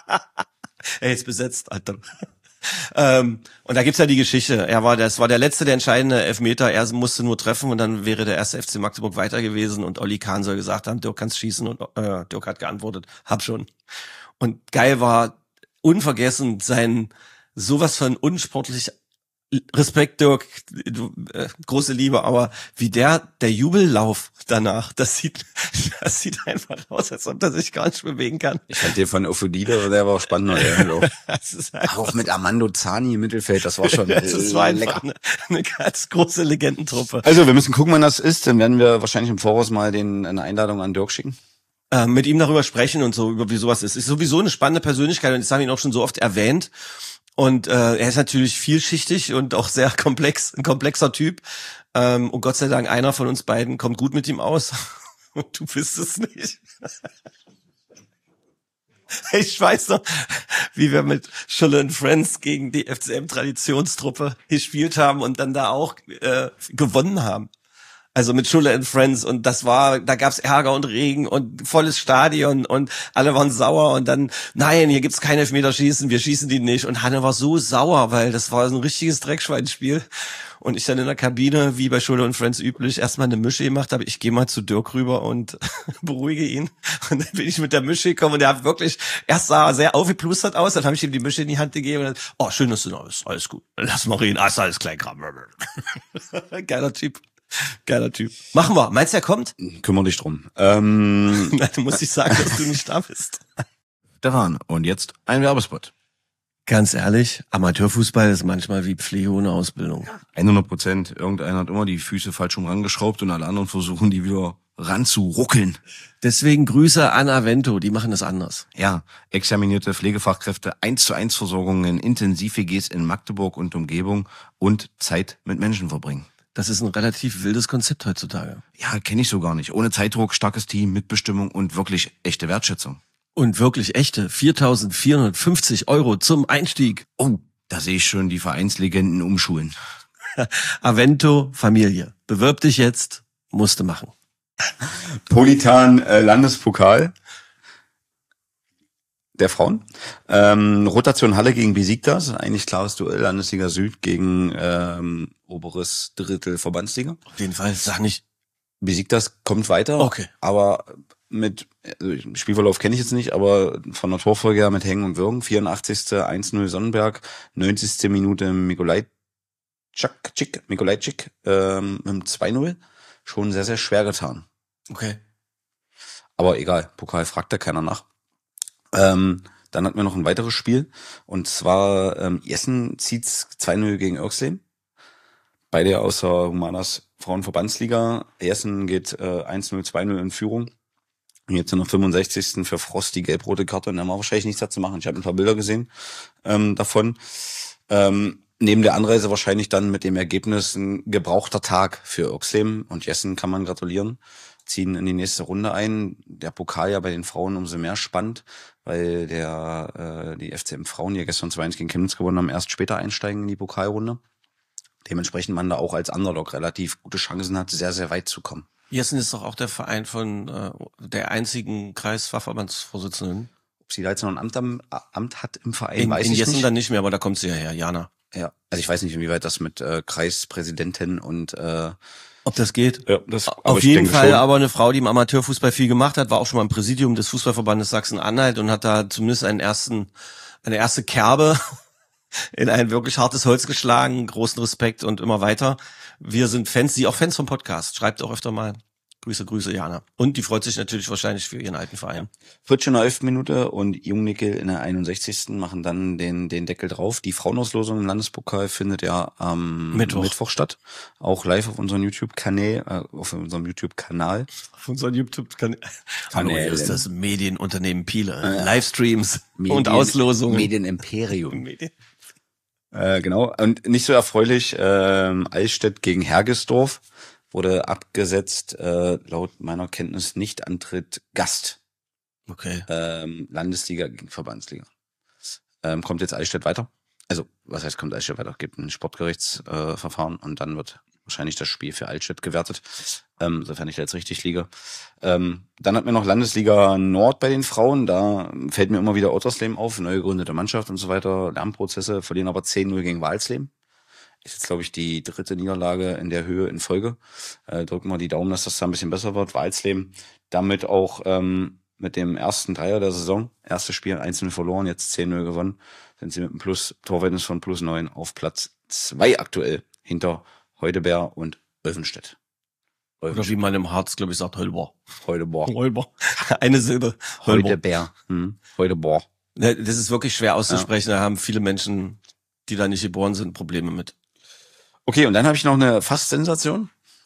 Er ist besetzt, Alter. ähm, und da gibt's ja die Geschichte. Er war, das war der letzte, der entscheidende Elfmeter. Er musste nur treffen, und dann wäre der erste F C Magdeburg weiter gewesen, und Olli Kahn soll gesagt haben, Dirk kannst schießen, und äh, Dirk hat geantwortet, hab schon. Und geil war, unvergessen, sein sowas von unsportlich, Respekt, Dirk, du, äh, große Liebe, aber wie der, der Jubellauf danach, das sieht, das sieht einfach aus, als ob er sich gar nicht bewegen kann. Ich fand den von Ofudide, der war auch spannender. Der Das ist einfach auch mit Armando Zani im Mittelfeld, das war schon das war einfach lecker. eine, eine ganz große Legendentruppe. Also wir müssen gucken, wann das ist. Dann werden wir wahrscheinlich im Voraus mal den, eine Einladung an Dirk schicken. Äh, mit ihm darüber sprechen und so, über wie sowas ist. Ist sowieso eine spannende Persönlichkeit, und das haben wir ihn auch schon so oft erwähnt. Und äh, er ist natürlich vielschichtig und auch sehr komplex, ein komplexer Typ. Ähm, und Gott sei Dank, einer von uns beiden kommt gut mit ihm aus. Und du bist es nicht. Ich weiß noch, wie wir mit Schulle and Friends gegen die F C M-Traditionstruppe gespielt haben und dann da auch äh, gewonnen haben. Also mit Schulle and Friends, und das war, da gab's Ärger und Regen und volles Stadion und alle waren sauer und dann, nein, hier gibt's kein Elfmeterschießen, wir schießen die nicht. Und Hanne war so sauer, weil das war so ein richtiges Dreckschweinspiel. Und ich dann in der Kabine, wie bei Schulle and Friends üblich, erstmal eine Mische gemacht habe. Ich gehe mal zu Dirk rüber und beruhige ihn. Und dann bin ich mit der Mische gekommen und der hat wirklich, erst sah er sehr aufgeplustert aus, dann habe ich ihm die Mische in die Hand gegeben und dann, oh, schön, dass du da bist, alles gut. Lass mal reden, ah, ist alles Kleinkram. Geiler Typ. Geiler Typ. Machen wir. Meinst du, er kommt? Kümmer dich drum. Ähm, Nein, du musst nicht sagen, dass du nicht da bist. Stefan, und jetzt ein Werbespot. Ganz ehrlich, Amateurfußball ist manchmal wie Pflege ohne Ausbildung. hundert Prozent. Irgendeiner hat immer die Füße falsch rum rangeschraubt und alle anderen versuchen, die wieder ranzuruckeln. Deswegen Grüße an Avento, die machen das anders. Ja, examinierte Pflegefachkräfte, eins zu eins Versorgung in Intensiv-W Gs in Magdeburg und Umgebung und Zeit mit Menschen verbringen. Das ist ein relativ wildes Konzept heutzutage. Ja, kenne ich so gar nicht. Ohne Zeitdruck, starkes Team, Mitbestimmung und wirklich echte Wertschätzung. Und wirklich echte viertausendvierhundertfünfzig Euro zum Einstieg. Oh, da sehe ich schon die Vereinslegenden umschulen. Avento Familie. Bewirb dich jetzt, musste machen. Politan äh, Landespokal der Frauen. Ähm, Rotation Halle gegen Besiktas. Eigentlich klares Duell. Landesliga Süd gegen ähm, oberes Drittel Verbandsliga. Auf jeden Fall, sag nicht. Besiktas kommt weiter. Okay. Aber mit, also Spielverlauf kenne ich jetzt nicht, aber von der Torfolge her mit Hängen und Würgen. vierundachtzigste eins null Sonnenberg. neunzigste Minute Mikolajczyk, Mikolajczyk ähm, mit dem zwei null. Schon sehr, sehr schwer getan. Okay. Aber egal, Pokal fragt da keiner nach. Ähm, dann hatten wir noch ein weiteres Spiel. Und zwar ähm, Jessen zieht's zwei null gegen Oerxleben. Beide aus der Humanas Frauenverbandsliga. Jessen geht äh, eins null, zwei null in Führung. Und jetzt in der fünfundsechzigsten für Frost die gelb-rote Karte. Und da haben wir wahrscheinlich nichts dazu machen. Ich habe ein paar Bilder gesehen ähm, davon. Ähm, neben der Anreise wahrscheinlich dann mit dem Ergebnis ein gebrauchter Tag für Oerxleben. Und Jessen kann man gratulieren. Ziehen in die nächste Runde ein. Der Pokal ja bei den Frauen umso mehr spannend, weil der äh, die F C M Frauen, die ja gestern zwei eins gegen Chemnitz gewonnen haben, erst später einsteigen in die Pokalrunde. Dementsprechend man da auch als Underdog relativ gute Chancen hat, sehr, sehr weit zu kommen. Jessen ist doch auch der Verein von äh, der einzigen Kreisfachverbandsvorsitzenden. Ob sie da jetzt noch ein Amt, am, Amt hat im Verein, In, weiß in ich Jessen nicht. dann nicht mehr, aber da kommt sie ja her, Jana. Ja, also ich weiß nicht, inwieweit das mit äh, Kreispräsidenten und äh, Ob das geht? ja, das, aber Auf ich jeden denke Fall schon. aber eine Frau, die im Amateurfußball viel gemacht hat, war auch schon mal im Präsidium des Fußballverbandes Sachsen-Anhalt und hat da zumindest einen ersten, eine erste Kerbe in ein wirklich hartes Holz geschlagen. Großen Respekt und immer weiter. Wir sind Fans, sie auch Fans vom Podcast. Schreibt auch öfter mal. Grüße, Grüße, Jana. Und die freut sich natürlich wahrscheinlich für ihren alten Verein. vierzehn in der elften Minute und Jungnickel in der einundsechzigsten machen dann den den Deckel drauf. Die Frauenauslosung im Landespokal findet ja am Mittwoch, Mittwoch statt. Auch live auf unserem YouTube-Kanal, äh, auf unserem YouTube-Kanal. Auf unserem YouTube-Kanal. Hallo, Kanälen. hier ist das Medienunternehmen Piele. Äh, Livestreams Medien, und Auslosungen. Medienimperium. Medien. Äh, genau. Und nicht so erfreulich, ähm, Eichstätt gegen Hergesdorf wurde abgesetzt, äh, laut meiner Kenntnis nicht Antritt Gast. Okay. Ähm, Landesliga gegen Verbandsliga. Ähm, kommt jetzt Eichstätt weiter? Also, was heißt kommt Eichstätt weiter? Gibt ein Sportgerichtsverfahren äh, Verfahren und dann wird wahrscheinlich das Spiel für Eichstätt gewertet, ähm, sofern ich da jetzt richtig liege. Ähm, dann hat mir noch Landesliga Nord bei den Frauen, da fällt mir immer wieder Ottersleben auf, neu gegründete Mannschaft und so weiter, Lernprozesse, verlieren aber zehn null gegen Walsleben. Ist jetzt, glaube ich, die dritte Niederlage in der Höhe in Folge. Äh, drücken wir die Daumen, dass das da ein bisschen besser wird. Walsleben damit auch ähm, mit dem ersten Dreier der Saison, erstes Spiel eins null verloren, jetzt zehn null gewonnen, sind sie mit einem Plus Torverhältnis von plus neun auf Platz zwei aktuell, hinter Heudebär und Olvenstedt. Oder wie man im Harz, glaube ich, sagt, Heulbor. Heudebär. Heulbor. Eine Silbe. Heulbor. Heudebär. Hm. Heudebär. Ne, das ist wirklich schwer auszusprechen. Ja. Da haben viele Menschen, die da nicht geboren sind, Probleme mit. Okay, und dann habe ich noch eine Fast-Sensation.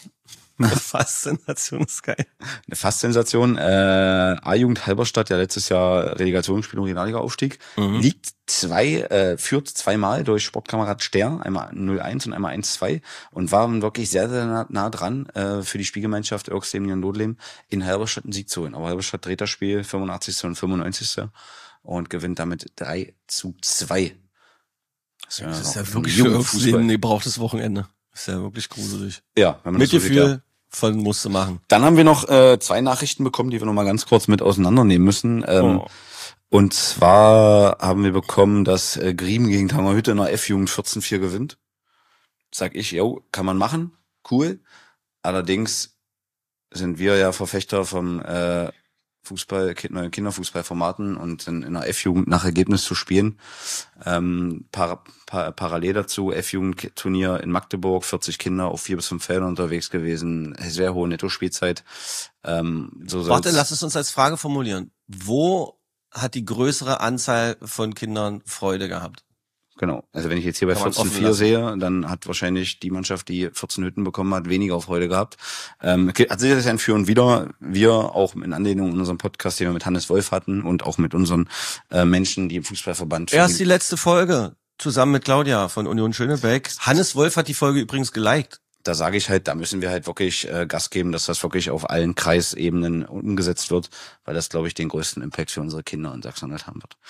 Eine Faszination ist geil. Eine Fastsensation. Äh, A-Jugend Halberstadt, der letztes Jahr Relegationsspiel und Regionalliga-Aufstieg, mhm. liegt zwei, äh, führt zweimal durch Sportkamerad Ster, einmal null eins und einmal eins zwei und waren wirklich sehr, sehr nah, nah dran, äh, für die Spielgemeinschaft Irksleben und Nordleben in Halberstadt einen Sieg zu holen. Aber Halberstadt dreht das Spiel fünfundachtzigsten und fünfundneunzigsten und gewinnt damit drei zu zwei. Das, ja, das ist ja wirklich für Irksleben ein gebrauchtes Wochenende. Das ist ja wirklich gruselig. Ja, wenn man Mitgefühl das so sieht, ja. von musste machen. Dann haben wir noch äh, zwei Nachrichten bekommen, die wir noch mal ganz kurz mit auseinandernehmen müssen. Ähm, oh. Und zwar haben wir bekommen, dass äh, Griem gegen Tangerhütte in der F-Jugend vierzehn vier gewinnt. Sag ich, jo, kann man machen, cool. Allerdings sind wir ja Verfechter vom äh, Fußball, Kinderfußballformaten und in, in der F-Jugend nach Ergebnis zu spielen. Ähm, par, par, parallel dazu F-Jugend-Turnier in Magdeburg, vierzig Kinder auf vier bis fünf Feldern unterwegs gewesen, sehr hohe Netto-Spielzeit. Ähm, so Warte, lass es uns als Frage formulieren. Wo hat die größere Anzahl von Kindern Freude gehabt? Genau. Also wenn ich jetzt hier bei vierzehn vier sehe, dann hat wahrscheinlich die Mannschaft, die vierzehn Hütten bekommen hat, weniger Freude gehabt. Ähm, hat sicherlich ein Für und Wider. Wir auch in Anlehnung an unserem Podcast, den wir mit Hannes Wolf hatten und auch mit unseren äh, Menschen, die im Fußballverband... Erst die letzte Folge, zusammen mit Claudia von Union Schönebeck. Hannes Wolf hat die Folge übrigens geliked. Da sage ich halt, da müssen wir halt wirklich äh, Gas geben, dass das wirklich auf allen Kreisebenen umgesetzt wird, weil das, glaube ich, den größten Impact für unsere Kinder in Sachsen-Anhalt haben wird.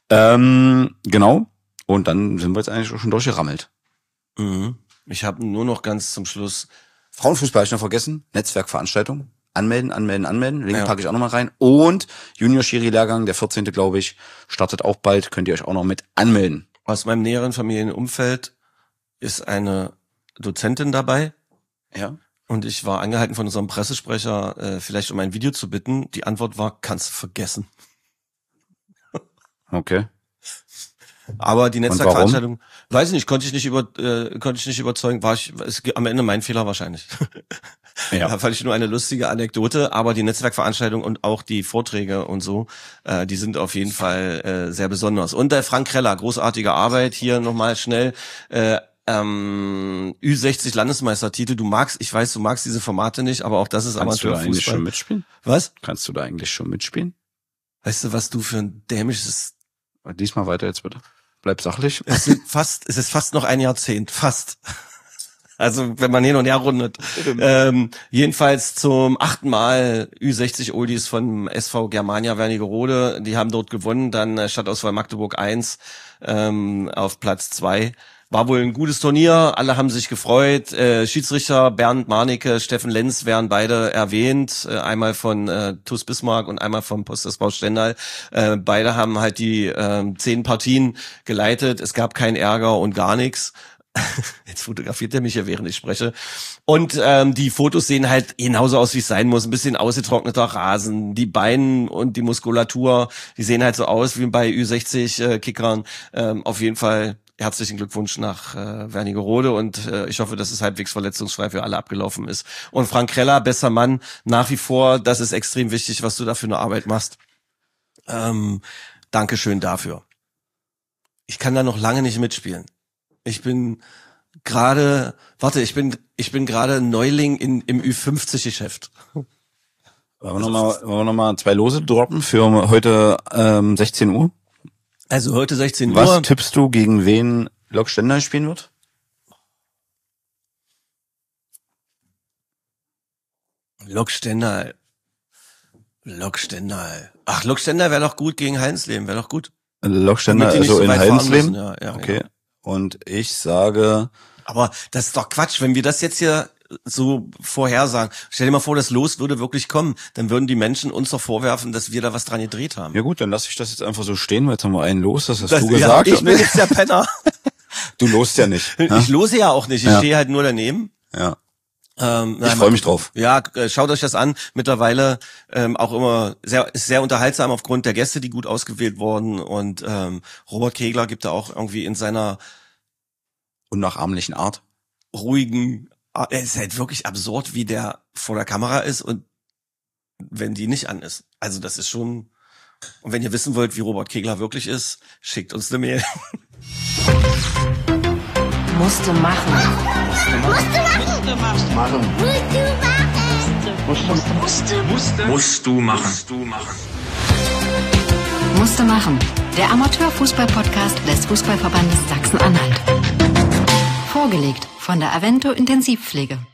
Ähm, genau. Und dann sind wir jetzt eigentlich schon durchgerammelt. Mhm. Ich habe nur noch ganz zum Schluss... Frauenfußball habe ich noch vergessen. Netzwerkveranstaltung. Anmelden, anmelden, anmelden. Link ja. packe ich auch noch mal rein. Und Junior-Schiri-Lehrgang, der vierzehnte glaube ich, startet auch bald. Könnt ihr euch auch noch mit anmelden. Aus meinem näheren Familienumfeld ist eine Dozentin dabei. Ja. Und ich war angehalten von unserem Pressesprecher, äh, vielleicht um ein Video zu bitten. Die Antwort war, kannst du vergessen. Okay. Aber die Netzwerkveranstaltung, weiß ich nicht, konnte ich nicht über, äh, konnte ich nicht überzeugen, war ich, ist am Ende mein Fehler wahrscheinlich. Ja. Da fand ich nur eine lustige Anekdote, aber die Netzwerkveranstaltung und auch die Vorträge und so, äh, die sind auf jeden Fall äh, sehr besonders. Und der Frank Kreller, großartige Arbeit, hier nochmal schnell, äh, ähm, Ü sechzig Landesmeistertitel, du magst, ich weiß, du magst diese Formate nicht, aber auch das ist Amateurfußball. Kannst du da eigentlich schon mitspielen? Was? Kannst du da eigentlich schon mitspielen? Weißt du, was du für ein dämliches... Diesmal weiter jetzt bitte. Bleib sachlich. Es sind fast, es ist fast noch ein Jahrzehnt, fast. Also wenn man hin und her rundet. Ähm, jedenfalls zum achten Mal Ü sechzig Oldies von S V Germania Wernigerode. Die haben dort gewonnen. Dann äh, Stadtauswahl Magdeburg eins ähm, auf Platz zwei. War wohl ein gutes Turnier, alle haben sich gefreut. Äh, Schiedsrichter Bernd Marnicke, Steffen Lenz werden beide erwähnt, äh, einmal von äh, T U S Bismarck und einmal vom Post S V Stendal. Äh, beide haben halt die äh, zehn Partien geleitet, es gab keinen Ärger und gar nichts. Jetzt fotografiert er mich ja, während ich spreche. Und ähm, die Fotos sehen halt genauso aus, wie es sein muss. Ein bisschen ausgetrockneter Rasen, die Beine und die Muskulatur, die sehen halt so aus wie bei Ü sechzig äh, Kickern. Ähm, auf jeden Fall herzlichen Glückwunsch nach äh, Wernigerode und äh, ich hoffe, dass es halbwegs verletzungsfrei für alle abgelaufen ist. Und Frank Kreller, besser Mann, nach wie vor, das ist extrem wichtig, was du da für eine Arbeit machst. Ähm, Dankeschön dafür. Ich kann da noch lange nicht mitspielen. Ich bin gerade, warte, ich bin ich bin gerade Neuling in im Ü fünfzig Geschäft. Wollen wir nochmal wollen wir noch mal zwei Lose droppen für heute ähm, sechzehn Uhr? Also heute sechzehn Uhr. Was tippst du, gegen wen Lok Stendal spielen wird? Lok Stendal. Lok Stendal. Ach, Lok Stendal wäre doch gut gegen Heidensleben, wäre doch gut. Lok Stendal also in Heidensleben? Ja, ja, okay. Ja. Und ich sage... Aber das ist doch Quatsch, wenn wir das jetzt hier so vorhersagen. Stell dir mal vor, das Los würde wirklich kommen. Dann würden die Menschen uns doch vorwerfen, dass wir da was dran gedreht haben. Ja gut, dann lasse ich das jetzt einfach so stehen, weil jetzt haben wir einen Los, das hast das, du gesagt. Ja, ich bin jetzt der Penner. Du lost ja nicht. Ich ja? lose ja auch nicht, ich ja. stehe halt nur daneben. Ja. Ähm, ich freue mich drauf. Ja, schaut euch das an. Mittlerweile ähm, auch immer sehr ist sehr unterhaltsam aufgrund der Gäste, die gut ausgewählt wurden. Und ähm, Robert Kegler gibt da auch irgendwie in seiner unnachahmlichen Art ruhigen, er ist halt wirklich absurd, wie der vor der Kamera ist und wenn die nicht an ist. Also das ist schon... Und wenn ihr wissen wollt, wie Robert Kegler wirklich ist, schickt uns eine Mail. Musste machen. Musste machen. Musste machen. Musste machen. Musste, musste, musste, Musst du machen. Musst du machen. Musste machen. Der Amateurfußball-Podcast des Fußballverbandes Sachsen-Anhalt. Vorgelegt von der Avento Intensivpflege.